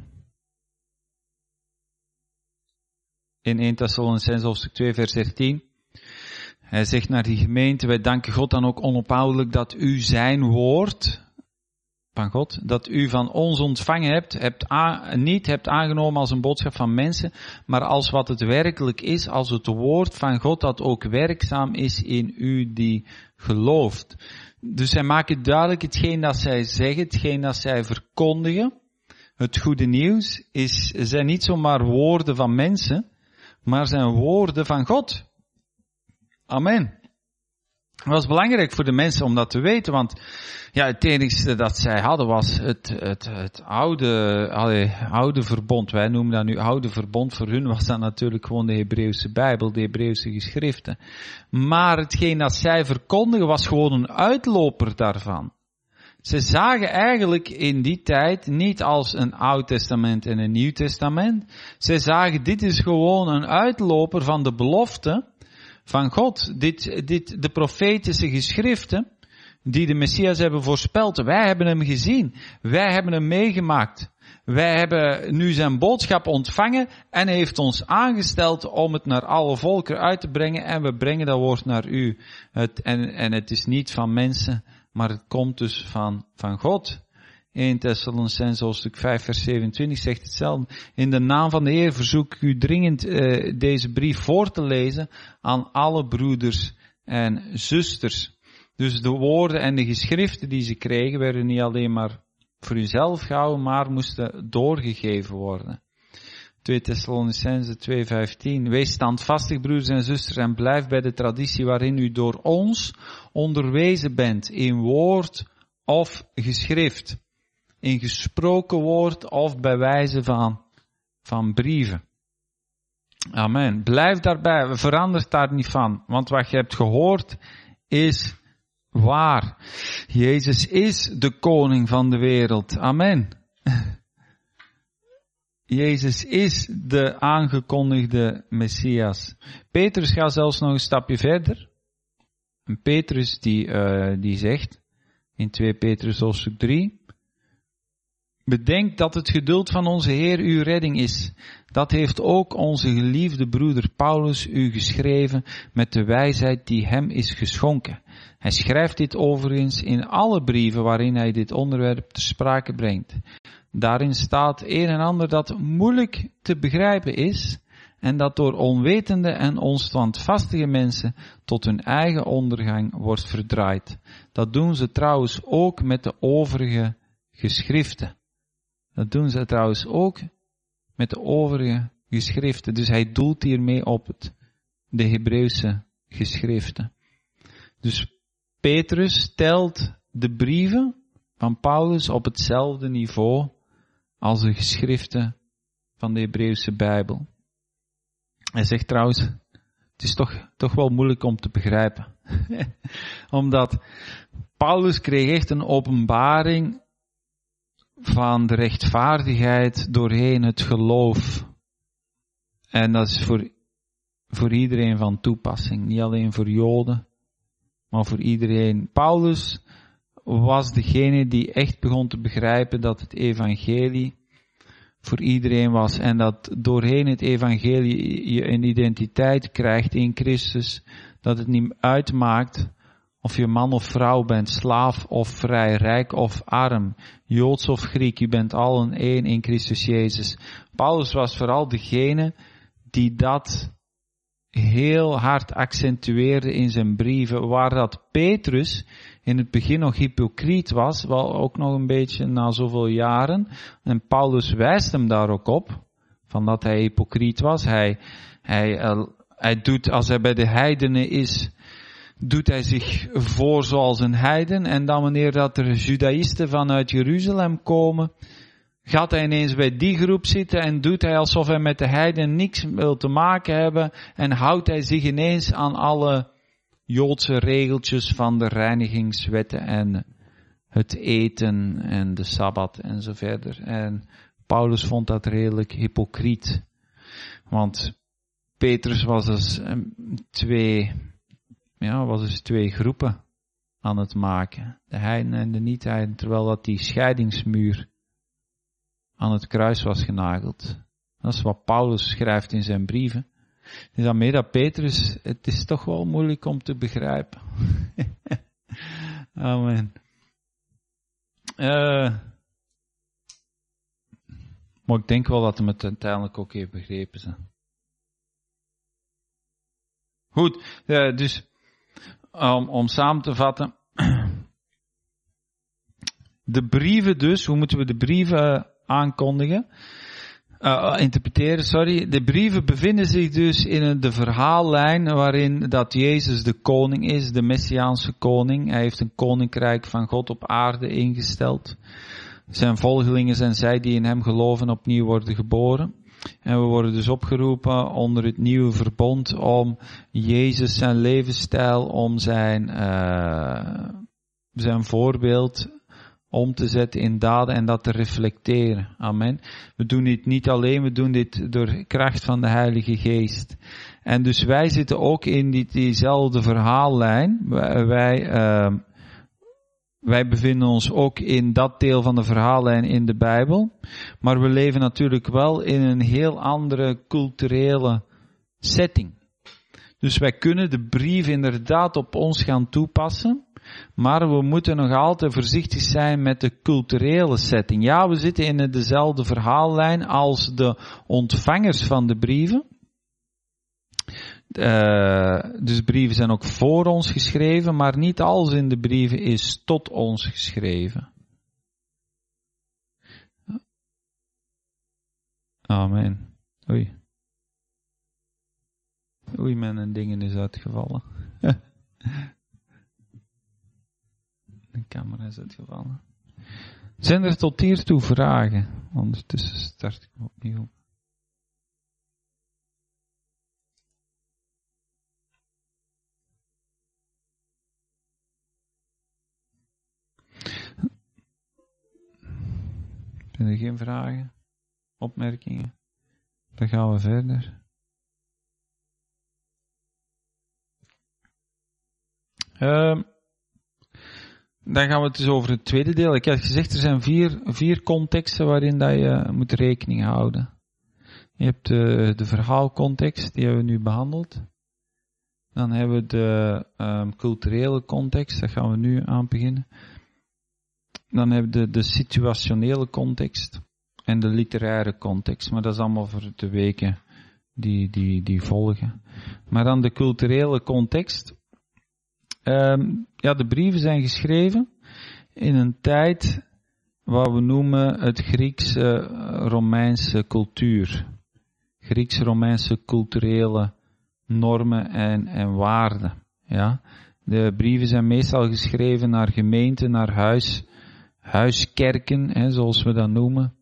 in eerste Thessalonicenzen hoofdstuk twee vers dertien, hij zegt naar die gemeente, wij danken God dan ook onophoudelijk dat u zijn woord van God, dat u van ons ontvangen hebt, hebt aan, niet hebt aangenomen als een boodschap van mensen, maar als wat het werkelijk is, als het woord van God dat ook werkzaam is in u die gelooft. Dus zij maken duidelijk hetgeen dat zij zeggen, hetgeen dat zij verkondigen. Het goede nieuws is, zijn niet zomaar woorden van mensen, maar zijn woorden van God. Amen. Het was belangrijk voor de mensen om dat te weten, want ja, het enige dat zij hadden was het, het, het oude, allee, oude verbond. Wij noemen dat nu oude verbond. Voor hun was dat natuurlijk gewoon de Hebreeuwse Bijbel, de Hebreeuwse geschriften. Maar hetgeen dat zij verkondigen was gewoon een uitloper daarvan. Ze zagen eigenlijk in die tijd niet als een Oud Testament en een Nieuw Testament. Ze zagen, dit is gewoon een uitloper van de belofte van God. Dit, dit, de profetische geschriften die de Messias hebben voorspeld. Wij hebben hem gezien. Wij hebben hem meegemaakt. Wij hebben nu zijn boodschap ontvangen en hij heeft ons aangesteld om het naar alle volken uit te brengen en we brengen dat woord naar u. Het, en, en het is niet van mensen, maar het komt dus van, van God. eerste Thessalonicenzen hoofdstuk vijf vers zevenentwintig zegt hetzelfde. In de naam van de Heer verzoek ik u dringend uh, deze brief voor te lezen aan alle broeders en zusters. Dus de woorden en de geschriften die ze kregen werden niet alleen maar voor uzelf gehouden, maar moesten doorgegeven worden. tweede Thessalonicenzen twee vijftien. Wees standvastig, broeders en zusters, en blijf bij de traditie waarin u door ons onderwezen bent, in woord of geschrift, in gesproken woord of bij wijze van, van brieven. Amen. Blijf daarbij, verander daar niet van, want wat je hebt gehoord is waar. Jezus is de koning van de wereld. Amen. Jezus is de aangekondigde Messias. Petrus gaat zelfs nog een stapje verder. En Petrus die, uh, die zegt in tweede Petrus hoofdstuk drie. Bedenk dat het geduld van onze Heer uw redding is. dat heeft ook onze geliefde broeder Paulus u geschreven met de wijsheid die hem is geschonken. Hij schrijft dit overigens in alle brieven waarin hij dit onderwerp ter sprake brengt. Daarin staat een en ander dat moeilijk te begrijpen is en dat door onwetende en onstandvastige mensen tot hun eigen ondergang wordt verdraaid. Dat doen ze trouwens ook met de overige geschriften. Dat doen ze trouwens ook met de overige geschriften. Dus hij doelt hiermee op het, de Hebreeuwse geschriften. Dus Petrus stelt de brieven van Paulus op hetzelfde niveau als de geschriften van de Hebreeuwse Bijbel. Hij zegt trouwens, het is toch, toch wel moeilijk om te begrijpen. Omdat Paulus kreeg echt een openbaring van de rechtvaardigheid doorheen het geloof. En dat is voor, voor iedereen van toepassing. Niet alleen voor Joden, maar voor iedereen. Paulus was degene die echt begon te begrijpen dat het evangelie voor iedereen was. En dat doorheen het evangelie je een identiteit krijgt in Christus. Dat het niet uitmaakt of je man of vrouw bent, slaaf of vrij, rijk of arm, Joods of Griek. Je bent allen één in Christus Jezus. Paulus was vooral degene die dat heel hard accentueerde in zijn brieven, waar dat Petrus in het begin nog hypocriet was, wel ook nog een beetje na zoveel jaren. En Paulus wijst hem daar ook op, van dat hij hypocriet was. Hij, hij, uh, hij doet, als hij bij de heidenen is, doet hij zich voor zoals een heiden. En dan wanneer dat er Judaïsten vanuit Jeruzalem komen, gaat hij ineens bij die groep zitten en doet hij alsof hij met de heiden niks wil te maken hebben. En houdt hij zich ineens aan alle Joodse regeltjes van de reinigingswetten en het eten en de Sabbat en zo verder. En Paulus vond dat redelijk hypocriet. Want Petrus was dus twee, ja, was dus twee groepen aan het maken. De heiden en de niet-heiden, terwijl dat die scheidingsmuur aan het kruis was genageld. Dat is wat Paulus schrijft in zijn brieven. Dus daarmee dat Petrus, het is toch wel moeilijk om te begrijpen. Amen. Uh, maar ik denk wel dat hij het uiteindelijk ook heeft begrepen. Zo. Goed, uh, dus um, om samen te vatten. De brieven dus, hoe moeten we de brieven aankondigen? Uh, interpreteren, sorry. De brieven bevinden zich dus in de verhaallijn waarin dat Jezus de koning is, de Messiaanse koning. Hij heeft een koninkrijk van God op aarde ingesteld. Zijn volgelingen zijn zij die in hem geloven opnieuw worden geboren. En we worden dus opgeroepen onder het nieuwe verbond om Jezus zijn levensstijl, om zijn, uh, zijn voorbeeld om te zetten in daden en dat te reflecteren. Amen. We doen dit niet alleen, we doen dit door kracht van de Heilige Geest. En dus wij zitten ook in die, diezelfde verhaallijn. Wij, wij, uh, wij bevinden ons ook in dat deel van de verhaallijn in de Bijbel. Maar we leven natuurlijk wel in een heel andere culturele setting. Dus wij kunnen de brief inderdaad op ons gaan toepassen. Maar we moeten nog altijd voorzichtig zijn met de culturele setting. Ja, we zitten in dezelfde verhaallijn als de ontvangers van de brieven. Uh, dus brieven zijn ook voor ons geschreven, maar niet alles in de brieven is tot ons geschreven. Amen. Oei. Oei, mijn dingen is uitgevallen. De camera is uitgevallen. Zijn er tot hiertoe vragen? Ondertussen start ik opnieuw. Zijn er geen vragen? Opmerkingen? Dan gaan we verder. Um, Dan gaan we het dus over het tweede deel. Ik had gezegd, er zijn vier, vier contexten waarin dat je moet rekening houden. Je hebt de, de verhaalcontext, die hebben we nu behandeld. Dan hebben we de um, culturele context, daar gaan we nu aan beginnen. Dan hebben we de, de situationele context en de literaire context. Maar dat is allemaal voor de weken die, die, die volgen. Maar dan de culturele context. Um, ja, de brieven zijn geschreven in een tijd wat we noemen het Grieks-Romeinse cultuur. Grieks-Romeinse culturele normen en, en waarden. Ja. De brieven zijn meestal geschreven naar gemeenten, naar huis, huiskerken, hè, zoals we dat noemen.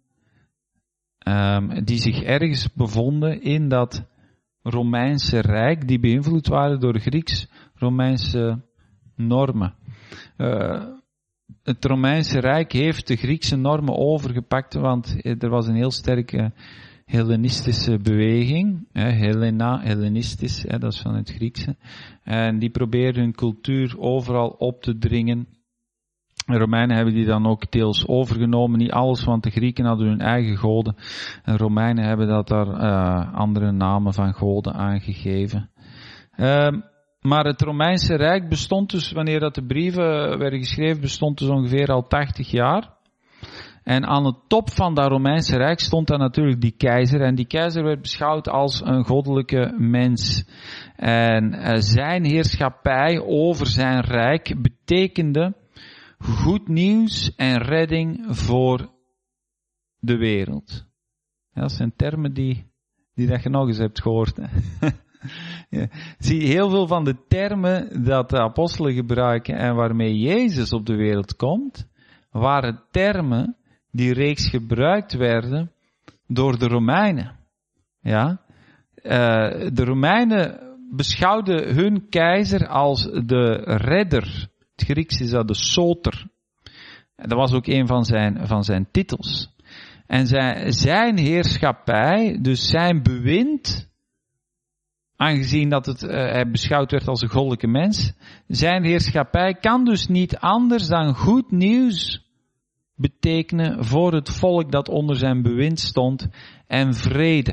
Um, die zich ergens bevonden in dat Romeinse Rijk, die beïnvloed waren door Grieks-Romeinse normen. Uh, het Romeinse Rijk heeft de Griekse normen overgepakt, want er was een heel sterke Hellenistische beweging, hè, Helena, Hellenistisch, hè, dat is van het Griekse, en die probeerden hun cultuur overal op te dringen. De Romeinen hebben die dan ook deels overgenomen, niet alles, want de Grieken hadden hun eigen goden, en de Romeinen hebben dat daar uh, andere namen van goden aangegeven. Uh, maar het Romeinse Rijk bestond dus, wanneer dat de brieven werden geschreven, bestond dus ongeveer al tachtig jaar. En aan de top van dat Romeinse Rijk stond dan natuurlijk die keizer. En die keizer werd beschouwd als een goddelijke mens. En uh, zijn heerschappij over zijn rijk betekende goed nieuws en redding voor de wereld. Ja, dat zijn termen die, die dat je nog eens hebt gehoord. Hè? Ja. Zie, heel veel van de termen dat de apostelen gebruiken en waarmee Jezus op de wereld komt, waren termen die reeds gebruikt werden door de Romeinen. Ja? Uh, de Romeinen beschouwden hun keizer als de redder. Het Grieks is dat de soter. Dat was ook een van zijn, van zijn titels. En zijn, zijn heerschappij, dus zijn bewind, aangezien dat het, uh, hij beschouwd werd als een goddelijke mens, zijn heerschappij kan dus niet anders dan goed nieuws betekenen voor het volk dat onder zijn bewind stond en vrede.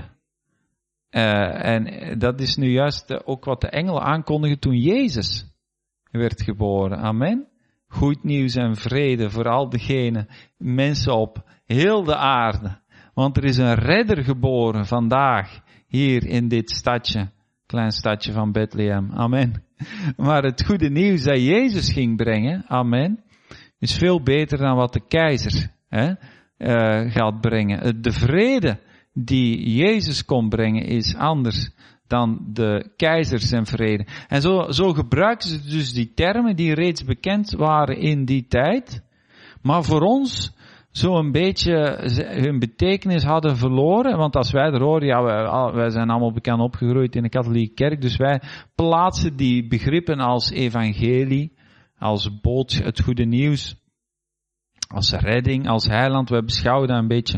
Uh, en dat is nu juist uh, ook wat de engelen aankondigen toen Jezus werd geboren. Amen. Goed nieuws en vrede voor al degenen, mensen op heel de aarde. Want er is een redder geboren vandaag hier in dit stadje, klein stadje van Bethlehem. Amen. Maar het goede nieuws dat Jezus ging brengen, amen, is veel beter dan wat de keizer hè, uh, gaat brengen. De vrede die Jezus kon brengen is anders dan de keizer zijn vrede. En zo, zo gebruiken ze dus die termen die reeds bekend waren in die tijd, maar voor ons zo een beetje hun betekenis hadden verloren. Want als wij er horen, ja, wij, wij zijn allemaal bekend opgegroeid in de katholieke kerk, dus wij plaatsen die begrippen als evangelie, als boodschap, het goede nieuws, als redding, als heiland. Wij beschouwen dat een beetje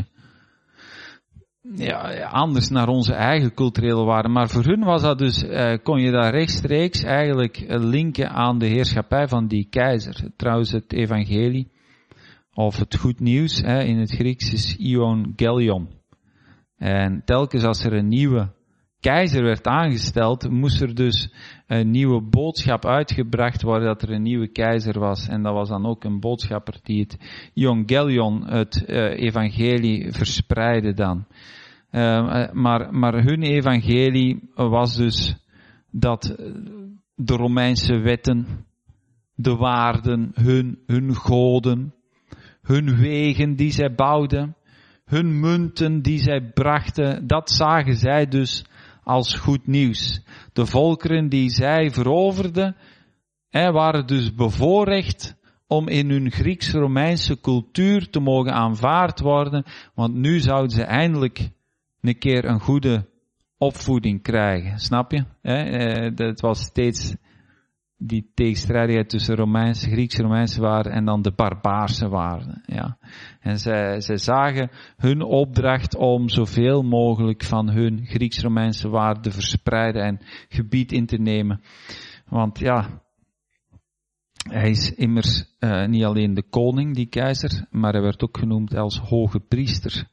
ja, anders naar onze eigen culturele waarden. Maar voor hun was dat dus, eh, kon je dat rechtstreeks eigenlijk linken aan de heerschappij van die keizer. Trouwens, het evangelie, of het goed nieuws, hè, in het Grieks is Evangelion. En telkens als er een nieuwe keizer werd aangesteld, moest er dus een nieuwe boodschap uitgebracht worden dat er een nieuwe keizer was. En dat was dan ook een boodschapper die het Evangelion, het uh, evangelie, verspreidde dan. Uh, maar, maar hun evangelie was dus dat de Romeinse wetten, de waarden, hun, hun goden, hun wegen die zij bouwden, hun munten die zij brachten, dat zagen zij dus als goed nieuws. De volkeren die zij veroverden, hè, waren dus bevoorrecht om in hun Grieks-Romeinse cultuur te mogen aanvaard worden, want nu zouden ze eindelijk een keer een goede opvoeding krijgen. Snap je? Het was steeds die tegenstrijdigheid tussen Romeinse, Grieks-Romeinse waarden en dan de barbaarse waarden. Ja. En zij, zij zagen hun opdracht om zoveel mogelijk van hun Grieks-Romeinse waarden te verspreiden en gebied in te nemen. Want ja, hij is immers uh, niet alleen de koning, die keizer, maar hij werd ook genoemd als hoge priester.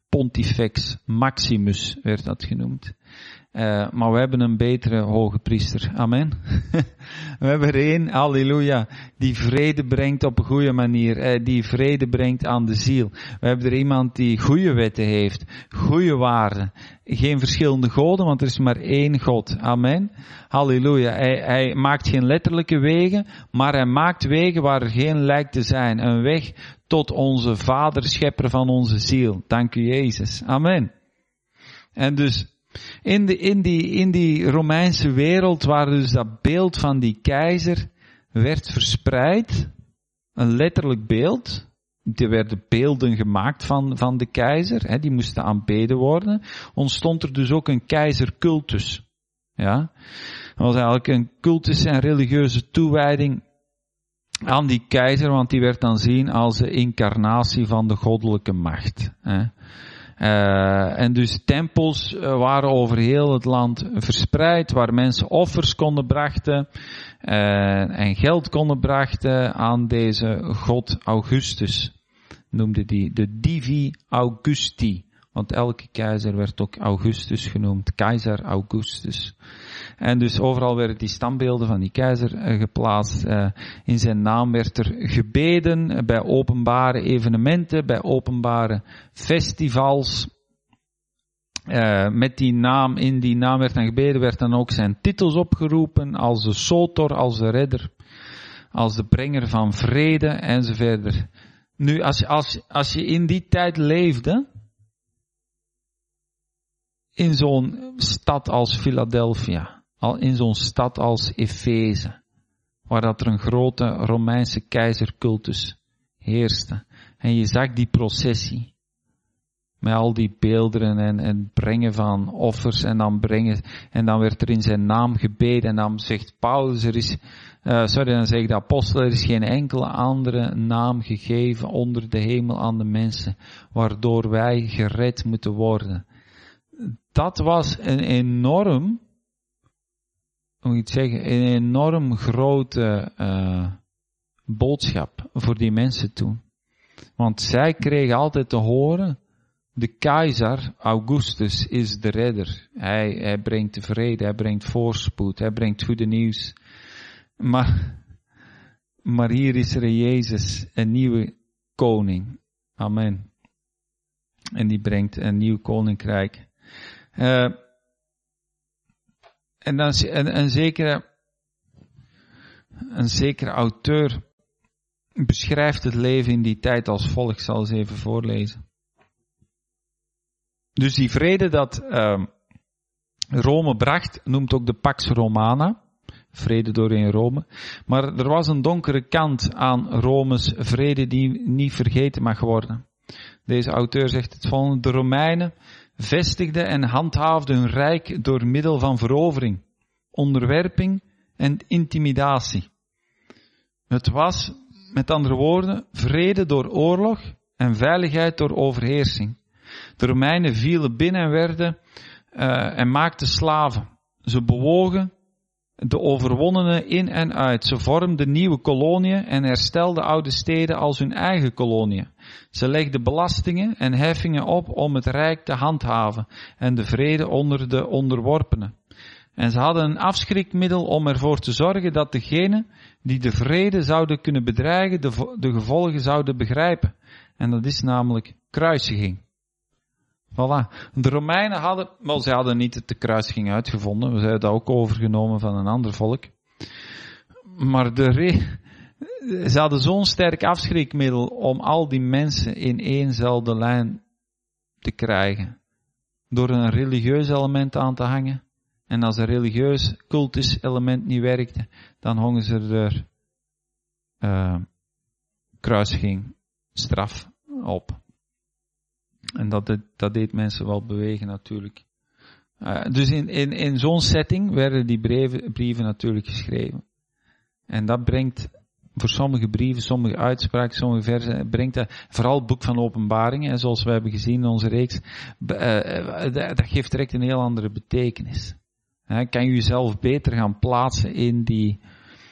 Pontifex Maximus werd dat genoemd. Uh, maar we hebben een betere hoge priester. Amen. We hebben er één, halleluja, die vrede brengt op een goede manier. Uh, die vrede brengt aan de ziel. We hebben er iemand die goede wetten heeft. Goede waarden. Geen verschillende goden, want er is maar één God. Amen. Halleluja. Hij, hij maakt geen letterlijke wegen, maar hij maakt wegen waar er geen lijkt te zijn. Een weg tot onze Vader, schepper van onze ziel. Dank u Jezus. Amen. En dus In, de, in, die, in die Romeinse wereld waar dus dat beeld van die keizer werd verspreid, een letterlijk beeld, er werden beelden gemaakt van, van de keizer, hè, die moesten aanbeden worden, ontstond er dus ook een keizercultus. Ja? Dat was eigenlijk een cultus en religieuze toewijding aan die keizer, want die werd dan zien als de incarnatie van de goddelijke macht. Hè. Uh, en dus tempels uh, waren over heel het land verspreid, waar mensen offers konden brachten uh, en geld konden brachten aan deze god Augustus. Noemde die de Divi Augusti, want elke keizer werd ook Augustus genoemd, keizer Augustus. En dus overal werden die standbeelden van die keizer uh, geplaatst. Uh, in zijn naam werd er gebeden uh, bij openbare evenementen, bij openbare festivals. Uh, met die naam, in die naam werd dan gebeden, werd dan ook zijn titels opgeroepen als de Sotor, als de redder, als de brenger van vrede enzovoort. Nu, als, als, als je in die tijd leefde, in zo'n stad als Philadelphia, al in zo'n stad als Efeze, waar dat er een grote Romeinse keizercultus heerste. En je zag die processie, met al die beelden en, en brengen van offers en dan brengen, en dan werd er in zijn naam gebeden en dan zegt Paulus, er is, uh, sorry, dan zegt de apostel, er is geen enkele andere naam gegeven onder de hemel aan de mensen, waardoor wij gered moeten worden. Dat was een enorm, hoe moet ik het zeggen, een enorm grote uh, boodschap voor die mensen toen. Want zij kregen altijd te horen, de keizer Augustus is de redder. Hij, hij brengt de vrede, hij brengt voorspoed, hij brengt goede nieuws. Maar, maar hier is er Jezus, een nieuwe koning. Amen. En die brengt een nieuw koninkrijk. Uh, en dan een, een zekere, een zekere auteur beschrijft het leven in die tijd als volgt. Ik zal eens even voorlezen. Dus die vrede dat uh, Rome bracht, noemt ook de Pax Romana. Vrede doorheen Rome. Maar er was een donkere kant aan Rome's vrede die niet vergeten mag worden. Deze auteur zegt het volgende. De Romeinen vestigden en handhaafden hun rijk door middel van verovering, onderwerping en intimidatie. Het was, met andere woorden, vrede door oorlog en veiligheid door overheersing. De Romeinen vielen binnen en werden uh, en maakten slaven. Ze bewogen de overwonnenen in en uit. Ze vormden nieuwe koloniën en herstelden oude steden als hun eigen koloniën. Ze legden belastingen en heffingen op om het rijk te handhaven en de vrede onder de onderworpenen. En ze hadden een afschrikmiddel om ervoor te zorgen dat degenen die de vrede zouden kunnen bedreigen, de, de gevolgen zouden begrijpen. En dat is namelijk kruisiging. Voilà. De Romeinen hadden, wel, ze hadden niet de kruisiging uitgevonden. We hebben dat ook overgenomen van een ander volk. Maar de re, ze hadden zo'n sterk afschrikmiddel om al die mensen in éénzelfde lijn te krijgen. Door een religieus element aan te hangen. En als een religieus cultus element niet werkte, dan hongen ze er uh, kruisiging, straf op. En dat, dat deed mensen wel bewegen natuurlijk. Uh, dus in, in, in zo'n setting werden die brieven, brieven natuurlijk geschreven. En dat brengt voor sommige brieven, sommige uitspraken, sommige versen, brengt dat, vooral het boek van Openbaringen, zoals we hebben gezien in onze reeks, uh, dat geeft direct een heel andere betekenis. Uh, kan je jezelf beter gaan plaatsen in die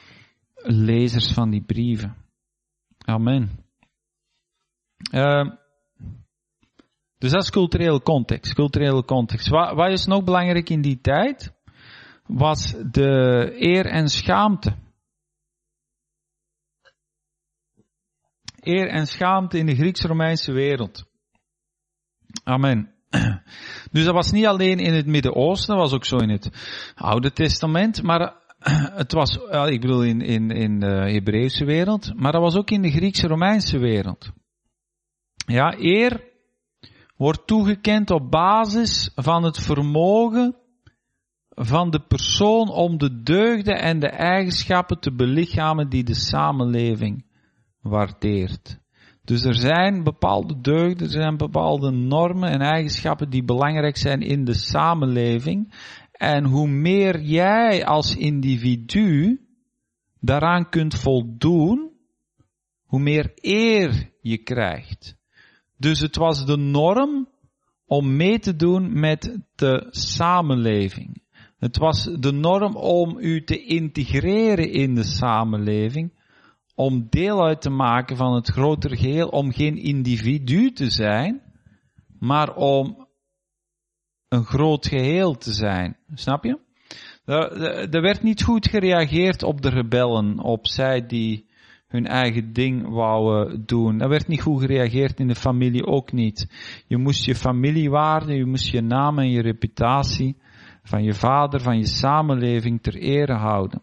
lezers van die brieven. Amen. Uh, Dus dat is culturele context. Culturele context. Wat, wat is nog belangrijk in die tijd? Was de eer en schaamte. Eer en schaamte in de Grieks-Romeinse wereld. Amen. Dus dat was niet alleen in het Midden-Oosten, dat was ook zo in het Oude Testament, maar het was, ik bedoel in, in, in de Hebreeuwse wereld, maar dat was ook in de Grieks-Romeinse wereld. Ja, eer wordt toegekend op basis van het vermogen van de persoon om de deugden en de eigenschappen te belichamen die de samenleving waardeert. Dus er zijn bepaalde deugden, er zijn bepaalde normen en eigenschappen die belangrijk zijn in de samenleving. En hoe meer jij als individu daaraan kunt voldoen, hoe meer eer je krijgt. Dus het was de norm om mee te doen met de samenleving. Het was de norm om u te integreren in de samenleving, om deel uit te maken van het grotere geheel, om geen individu te zijn, maar om een groot geheel te zijn. Snap je? Er, er werd niet goed gereageerd op de rebellen, op zij die hun eigen ding wouden doen. Er werd niet goed gereageerd in de familie, ook niet. Je moest je familiewaarde, je moest je naam en je reputatie van je vader, van je samenleving ter ere houden.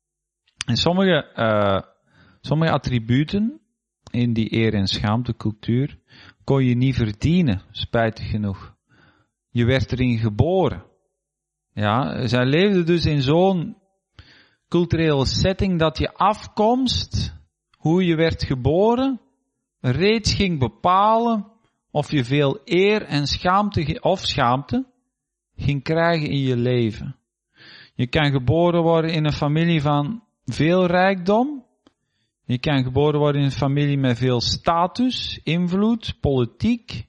En sommige, uh, sommige attributen in die eer- en schaamtecultuur kon je niet verdienen, spijtig genoeg. Je werd erin geboren. Ja, zij leefden dus in zo'n culturele setting dat je afkomst, hoe je werd geboren, reeds ging bepalen of je veel eer en schaamte, of schaamte, ging krijgen in je leven. Je kan geboren worden in een familie van veel rijkdom. Je kan geboren worden in een familie met veel status, invloed, politiek.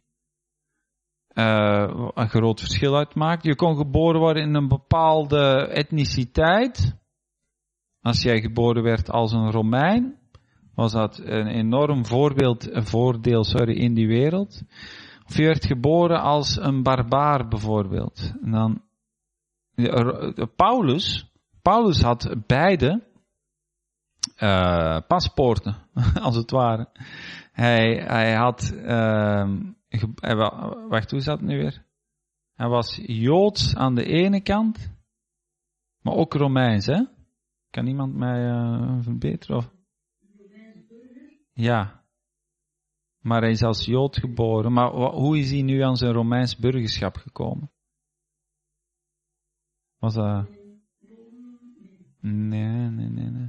Uh, een groot verschil uitmaakt. Je kon geboren worden in een bepaalde etniciteit. Als jij geboren werd als een Romein, was dat een enorm voorbeeld, een voordeel sorry, in die wereld. Of je werd geboren als een barbaar bijvoorbeeld. En dan, Paulus, Paulus had beide uh, paspoorten, als het ware. Hij, hij had, uh, hij, wacht, hoe zat het nu weer? Hij was Joods aan de ene kant, maar ook Romeins, hè? Kan iemand mij uh, verbeteren? Of? Ja. Maar hij is als Jood geboren. Maar hoe is hij nu aan zijn Romeins burgerschap gekomen? Was dat? Nee, nee, nee, nee.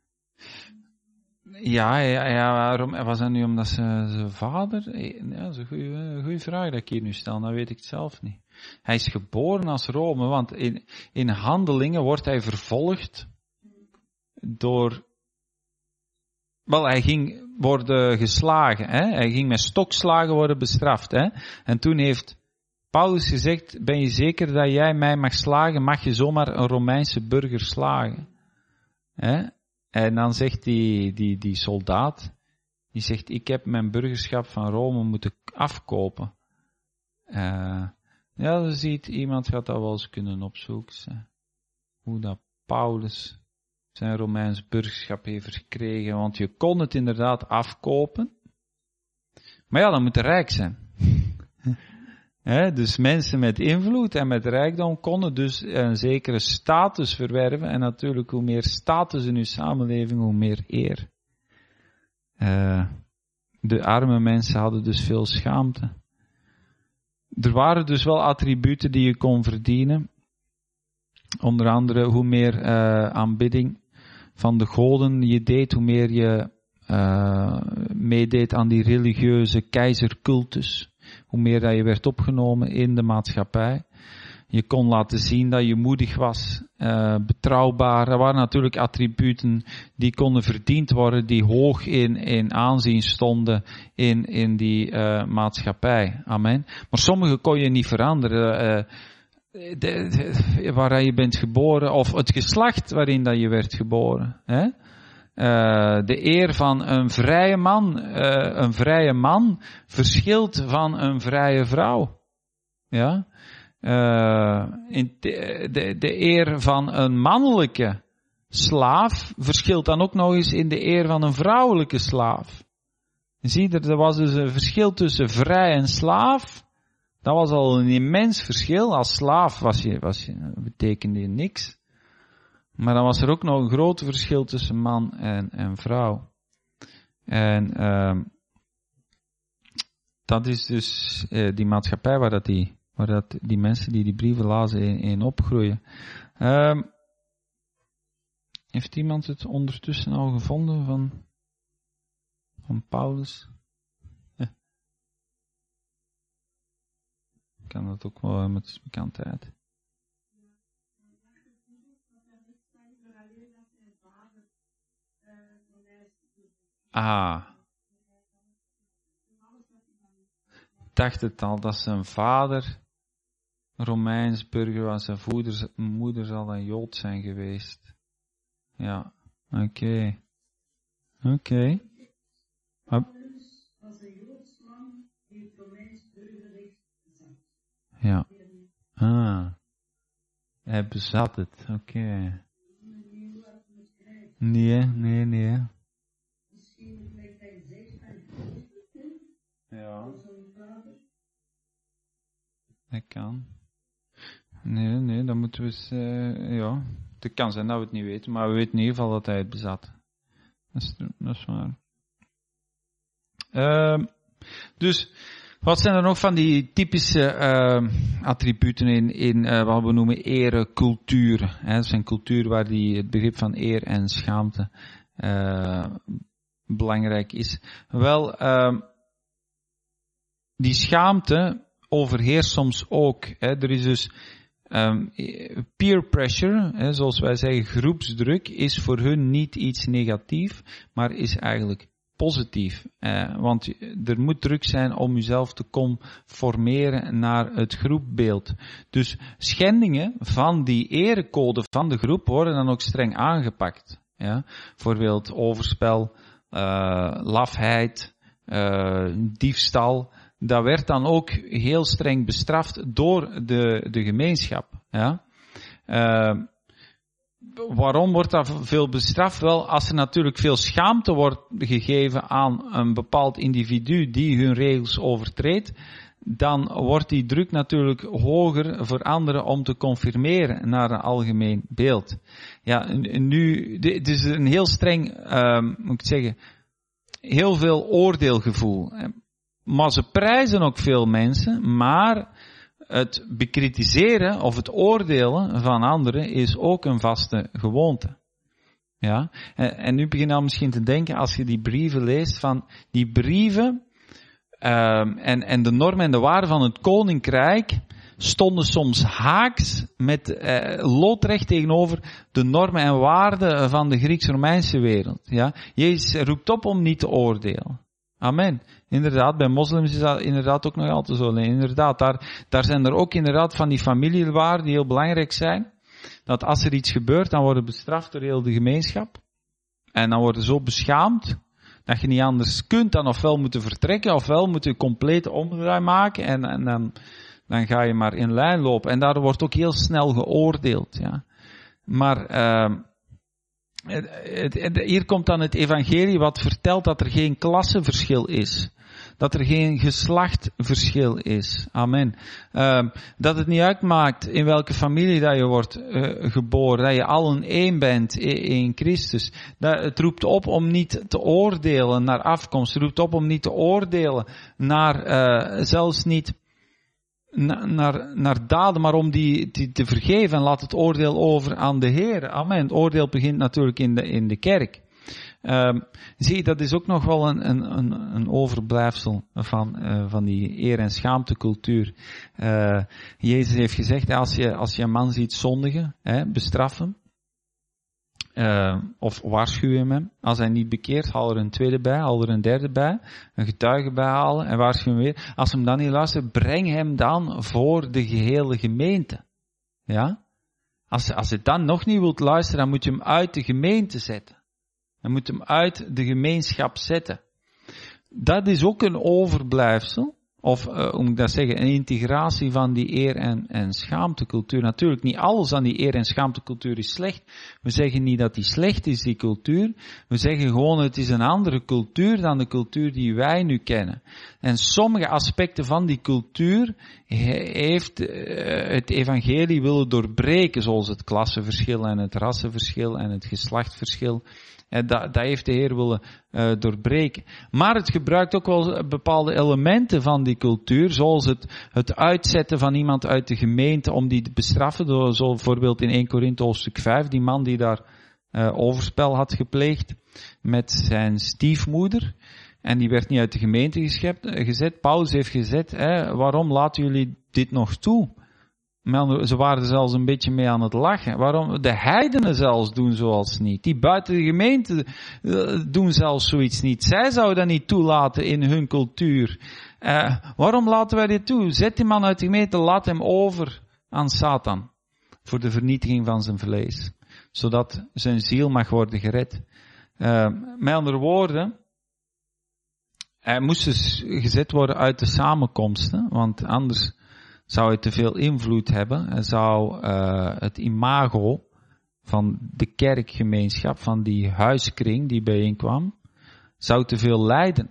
Ja, ja, ja, was dat nu omdat ze, zijn vader? Ja, dat is een goede vraag dat ik hier nu stel. Dat weet ik het zelf niet. Hij is geboren als Rome, want in, in handelingen wordt hij vervolgd door... Wel, hij ging worden geslagen, hè? Hij ging met stokslagen worden bestraft, hè? En toen heeft Paulus gezegd, ben je zeker dat jij mij mag slagen? Mag je zomaar een Romeinse burger slagen? Hè? En dan zegt die, die, die soldaat, die zegt, ik heb mijn burgerschap van Rome moeten afkopen. Uh, ja, dan ziet iemand gaat dat wel eens kunnen opzoeken. Hoe dat Paulus zijn Romeins burgerschap heeft gekregen, want je kon het inderdaad afkopen. Maar ja, dan moet je rijk zijn. He, dus mensen met invloed en met rijkdom konden dus een zekere status verwerven. En natuurlijk, hoe meer status in uw samenleving, hoe meer eer. Uh, de arme mensen hadden dus veel schaamte. Er waren dus wel attributen die je kon verdienen. Onder andere, hoe meer uh, aanbidding van de goden je deed, hoe meer je uh, meedeed aan die religieuze keizercultus. Hoe meer dat je werd opgenomen in de maatschappij. Je kon laten zien dat je moedig was, uh, betrouwbaar. Er waren natuurlijk attributen die konden verdiend worden, die hoog in, in aanzien stonden in, in die uh, maatschappij. Amen. Maar sommige kon je niet veranderen. Uh, De, de, waar je bent geboren, of het geslacht waarin dat je werd geboren. Hè? Uh, de eer van een vrije man, uh, een vrije man verschilt van een vrije vrouw. Ja? Uh, in de, de, de eer van een mannelijke slaaf verschilt dan ook nog eens in de eer van een vrouwelijke slaaf. Zie je, er was dus een verschil tussen vrij en slaaf. Dat was al een immens verschil. Als slaaf was je, was je, betekende je niks. Maar dan was er ook nog een groot verschil tussen man en, en vrouw. En uh, dat is dus uh, die maatschappij waar, dat die, waar dat die mensen die die brieven lazen in, in opgroeien. Uh, heeft iemand het ondertussen al gevonden van, van Paulus? Ja. Ik kan dat ook wel met bekendheid. Ah. Ik dacht het al, dat zijn vader Romeins burger was, zijn voeder, moeder zal een Jood zijn geweest. Ja, oké. Okay. Oké. Okay. Was een Joods man die het Romeins burgerrecht bezat. Ja. Ah. Hij bezat het, oké. Okay. Nee, nee, nee. Misschien lijkt hij zeker aan ja. Dat kan. Nee, nee, dan moeten we eens, uh, ja. Het kan zijn dat we het niet weten, maar we weten in ieder geval dat hij het bezat. Dat is, dat is waar. Uh, dus, wat zijn er nog van die typische uh, attributen in, in uh, wat we noemen erecultuur? Hè? Dat zijn culturen waar die, het begrip van eer en schaamte uh, belangrijk is. Wel, uh, die schaamte overheerst soms ook. Hè? Er is dus um, peer pressure, hè, zoals wij zeggen, groepsdruk, is voor hun niet iets negatief, maar is eigenlijk positief. Eh, want er moet druk zijn om jezelf te conformeren naar het groepbeeld. Dus schendingen van die erecode van de groep worden dan ook streng aangepakt. Ja? Bijvoorbeeld overspel, uh, lafheid, uh, diefstal. Dat werd dan ook heel streng bestraft door de, de gemeenschap. Ja? Uh, waarom wordt dat veel bestraft? Wel, als er natuurlijk veel schaamte wordt gegeven aan een bepaald individu die hun regels overtreedt, dan wordt die druk natuurlijk hoger voor anderen om te confirmeren naar een algemeen beeld. Ja, nu, het is een heel streng, um, moet ik zeggen, heel veel oordeelgevoel. Maar ze prijzen ook veel mensen, maar het bekritiseren of het oordelen van anderen is ook een vaste gewoonte. Ja? En, en nu begin je al misschien te denken, als je die brieven leest, van die brieven um, en, en de normen en de waarden van het koninkrijk stonden soms haaks met uh, loodrecht tegenover de normen en waarden van de Grieks-Romeinse wereld. Ja? Jezus roept op om niet te oordelen. Amen. Inderdaad, bij moslims is dat inderdaad ook nog altijd zo. Nee, inderdaad, daar, daar zijn er ook inderdaad van die familiewaarden die heel belangrijk zijn. Dat als er iets gebeurt, dan worden bestraft door heel de gemeenschap. En dan worden zo beschaamd, dat je niet anders kunt dan ofwel moeten vertrekken, ofwel moet je complete omdraai maken en, en dan, dan ga je maar in lijn lopen. En daar wordt ook heel snel geoordeeld. Ja. Maar uh, het, het, het, hier komt dan het evangelie wat vertelt dat er geen klassenverschil is. Dat er geen geslachtverschil is. Amen. Uh, dat het niet uitmaakt in welke familie dat je wordt uh, geboren. Dat je allen één bent in Christus. Dat, het roept op om niet te oordelen naar afkomst. Het roept op om niet te oordelen naar, uh, zelfs niet na, naar, naar daden, maar om die, die te vergeven. En laat het oordeel over aan de Heer. Amen. Het oordeel begint natuurlijk in de, in de kerk. Uh, zie, dat is ook nog wel een, een, een overblijfsel van, uh, van die eer- en schaamtecultuur. Uh, Jezus heeft gezegd, als je, als je een man ziet zondigen, hè, bestraf hem. Uh, of waarschuw hem. Als hij niet bekeert, haal er een tweede bij, haal er een derde bij, een getuige bij halen en waarschuw hem weer. Als hem dan niet luistert, breng hem dan voor de gehele gemeente. Ja? Als, als je dan nog niet wilt luisteren, dan moet je hem uit de gemeente zetten. Hij moet hem uit de gemeenschap zetten. Dat is ook een overblijfsel. Of, uh, hoe moet ik dat zeggen, een integratie van die eer- en, en schaamtecultuur. Natuurlijk, niet alles aan die eer- en schaamtecultuur is slecht. We zeggen niet dat die slecht is, die cultuur. We zeggen gewoon, het is een andere cultuur dan de cultuur die wij nu kennen. En sommige aspecten van die cultuur heeft uh, het evangelie willen doorbreken, zoals het klassenverschil en het rassenverschil en het geslachtverschil. En dat, dat heeft de Heer willen uh, doorbreken. Maar het gebruikt ook wel bepaalde elementen van die cultuur, zoals het, het uitzetten van iemand uit de gemeente om die te bestraffen. Zoals bijvoorbeeld in Eerste Korinthe hoofdstuk vijf, die man die daar uh, overspel had gepleegd met zijn stiefmoeder. En die werd niet uit de gemeente geschept, gezet. Paulus heeft gezet, hè, waarom laten jullie dit nog toe? Ze waren er zelfs een beetje mee aan het lachen. Waarom? De heidenen zelfs doen zoals niet. Die buiten de gemeente uh, doen zelfs zoiets niet. Zij zouden dat niet toelaten in hun cultuur. Uh, waarom laten wij dit toe? Zet die man uit de gemeente, laat hem over aan Satan. Voor de vernietiging van zijn vlees. Zodat zijn ziel mag worden gered. Uh, met andere woorden, hij moest dus gezet worden uit de samenkomsten. Want anders zou hij te veel invloed hebben en zou uh, het imago van de kerkgemeenschap, van die huiskring die bijeenkwam, zou te veel lijden.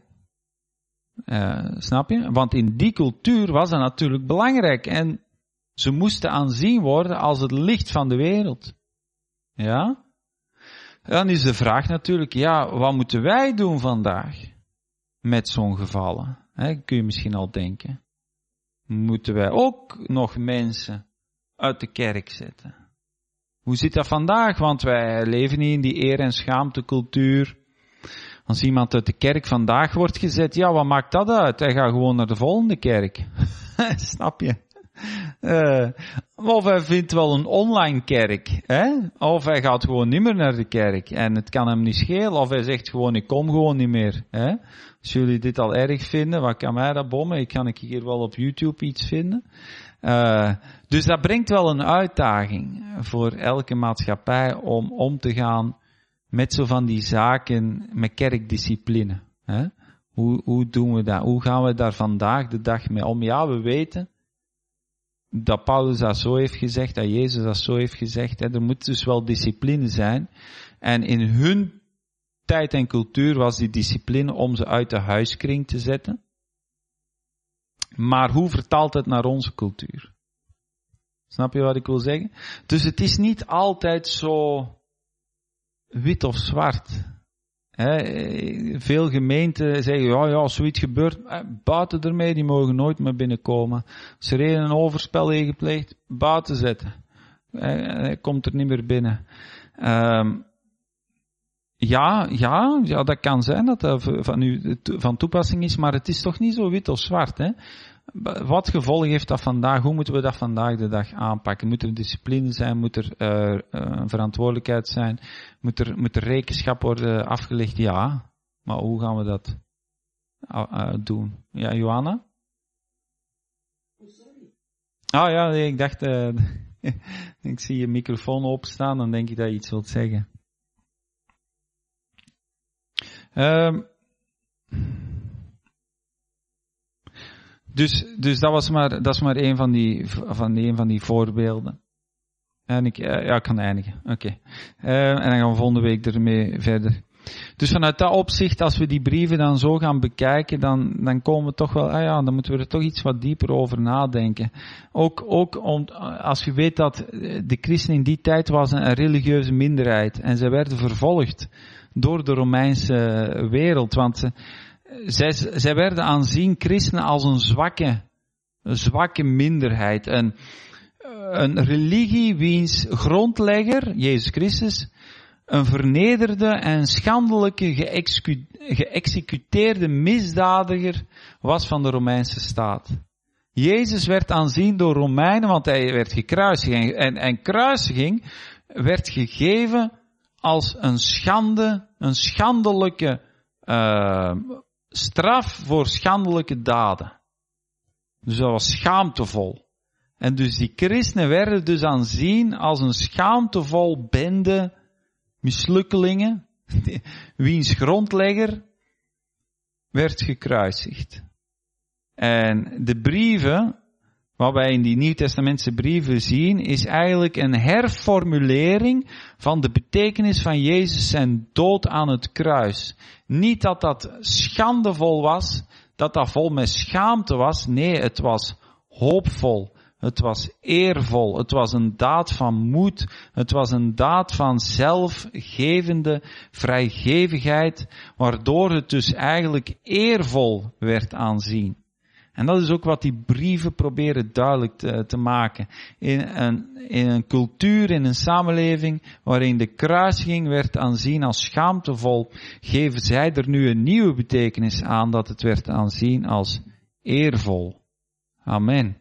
Uh, snap je? Want in die cultuur was dat natuurlijk belangrijk en ze moesten aanzien worden als het licht van de wereld. Ja? Dan is de vraag natuurlijk, ja, wat moeten wij doen vandaag met zo'n gevallen? He, kun je misschien al denken. Moeten wij ook nog mensen uit de kerk zetten? Hoe zit dat vandaag? Want wij leven niet in die eer- en schaamtecultuur. Als iemand uit de kerk vandaag wordt gezet, ja, wat maakt dat uit? Hij gaat gewoon naar de volgende kerk. Snap je? Uh, of hij vindt wel een online kerk, hè? Of hij gaat gewoon niet meer naar de kerk en het kan hem niet schelen, of hij zegt gewoon, ik kom gewoon niet meer, hè? Als jullie dit al erg vinden, wat kan mij dat bommen? Ik kan hier wel op YouTube iets vinden. Uh, dus dat brengt wel een uitdaging voor elke maatschappij om om te gaan met zo van die zaken, met kerkdiscipline, hè? Hoe, hoe doen we dat? Hoe gaan we daar vandaag de dag mee om? Ja, we weten dat Paulus dat zo heeft gezegd, dat Jezus dat zo heeft gezegd. Hè. Er moet dus wel discipline zijn. En in hun tijd en cultuur was die discipline om ze uit de huiskring te zetten. Maar hoe vertaalt het naar onze cultuur? Snap je wat ik wil zeggen? Dus het is niet altijd zo wit of zwart. He, veel gemeenten zeggen, ja, ja, als zoiets gebeurt, buiten ermee, die mogen nooit meer binnenkomen. Als er een overspel heeft gepleegd, buiten zetten. Hij komt er niet meer binnen. Um, ja, ja, ja, dat kan zijn dat dat van, u, van toepassing is, maar het is toch niet zo wit of zwart, hè? Wat gevolg heeft dat vandaag? Hoe moeten we dat vandaag de dag aanpakken? Moet er discipline zijn? Moet er uh, uh, verantwoordelijkheid zijn? Moet er, moet er rekenschap worden afgelegd? Ja. Maar hoe gaan we dat uh, uh, doen? Ja, Johanna? Ah ja, nee, ik dacht, uh, ik zie je microfoon openstaan, dan denk ik dat je iets wilt zeggen. Uh, Dus, dus dat was maar, dat is maar een van die, van die, een van die voorbeelden. En ik, ja, ik kan eindigen. Oké. Okay. Uh, en dan gaan we volgende week ermee verder. Dus vanuit dat opzicht, als we die brieven dan zo gaan bekijken, dan, dan komen we toch wel, ah ja, dan moeten we er toch iets wat dieper over nadenken. Ook, ook om, als je weet dat de christenen in die tijd was een religieuze minderheid. En zij werden vervolgd door de Romeinse wereld. Want ze, Zij, zij werden aanzien, christenen, als een zwakke, een zwakke minderheid. Een, een religie wiens grondlegger, Jezus Christus, een vernederde en schandelijke geëxecu- geëxecuteerde misdadiger was van de Romeinse staat. Jezus werd aanzien door Romeinen, want hij werd gekruisigd. En, en kruisiging werd gegeven als een schande, een schandelijke uh, straf voor schandelijke daden. Dus dat was schaamtevol. En dus die christenen werden dus aanzien als een schaamtevol bende mislukkelingen, wiens grondlegger werd gekruisigd. En de brieven, wat wij in die Nieuwtestamentse brieven zien, is eigenlijk een herformulering van de betekenis van Jezus zijn dood aan het kruis. Niet dat dat schandevol was, dat dat vol met schaamte was. Nee, het was hoopvol. Het was eervol. Het was een daad van moed. Het was een daad van zelfgevende vrijgevigheid, waardoor het dus eigenlijk eervol werd aanzien. En dat is ook wat die brieven proberen duidelijk te, te maken. In een, in een cultuur, in een samenleving waarin de kruisiging werd aanzien als schaamtevol, geven zij er nu een nieuwe betekenis aan, dat het werd aanzien als eervol. Amen.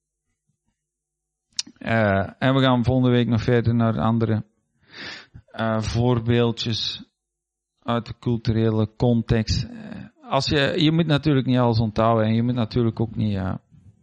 Uh, en we gaan volgende week nog verder naar andere uh, voorbeeldjes uit de culturele context. Uh, als je, je moet natuurlijk niet alles onthouden en je moet natuurlijk ook niet uh,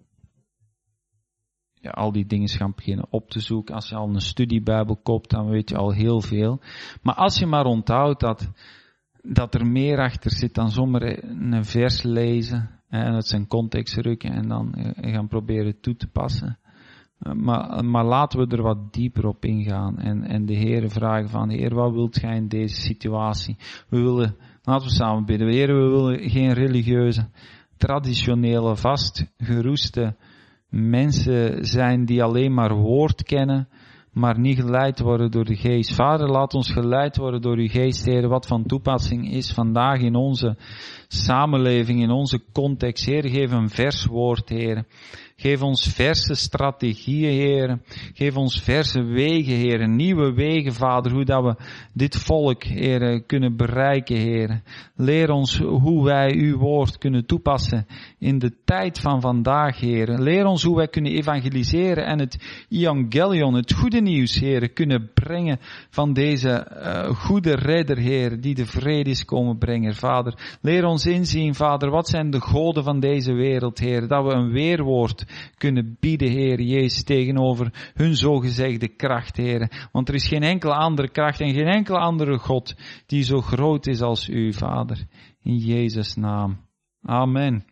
ja, al die dingen gaan beginnen op te zoeken. Als je al een studiebijbel koopt, dan weet je al heel veel. Maar als je maar onthoudt dat, dat er meer achter zit dan zomaar een vers lezen en het zijn context rukken en dan uh, gaan proberen toe te passen. Maar, maar laten we er wat dieper op ingaan en, en de Heere vragen van, Heer, wat wilt gij in deze situatie? We willen, laten we samen bidden, Heer, we willen geen religieuze, traditionele, vastgeroeste mensen zijn die alleen maar woord kennen, maar niet geleid worden door de geest. Vader, laat ons geleid worden door uw geest, Heer, wat van toepassing is vandaag in onze samenleving, in onze context. Heer, geef een vers woord, Heer. Geef ons verse strategieën, Heer. Geef ons verse wegen, Heer. Nieuwe wegen, Vader, hoe dat we dit volk, Heer, kunnen bereiken, Heer. Leer ons hoe wij uw woord kunnen toepassen in de tijd van vandaag, Heer. Leer ons hoe wij kunnen evangeliseren en het evangelion, het goede nieuws, Heer, kunnen brengen van deze uh, goede redder, Heer, die de vrede is komen brengen, Vader. Leer ons inzien, Vader, wat zijn de goden van deze wereld, Heer, dat we een weerwoord kunnen bieden, Heer Jezus, tegenover hun zogezegde kracht, Heer. Want er is geen enkele andere kracht en geen enkele andere God die zo groot is als u, Vader. In Jezus' naam. Amen.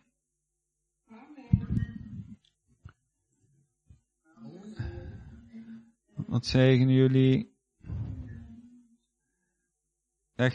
Wat zeggen jullie?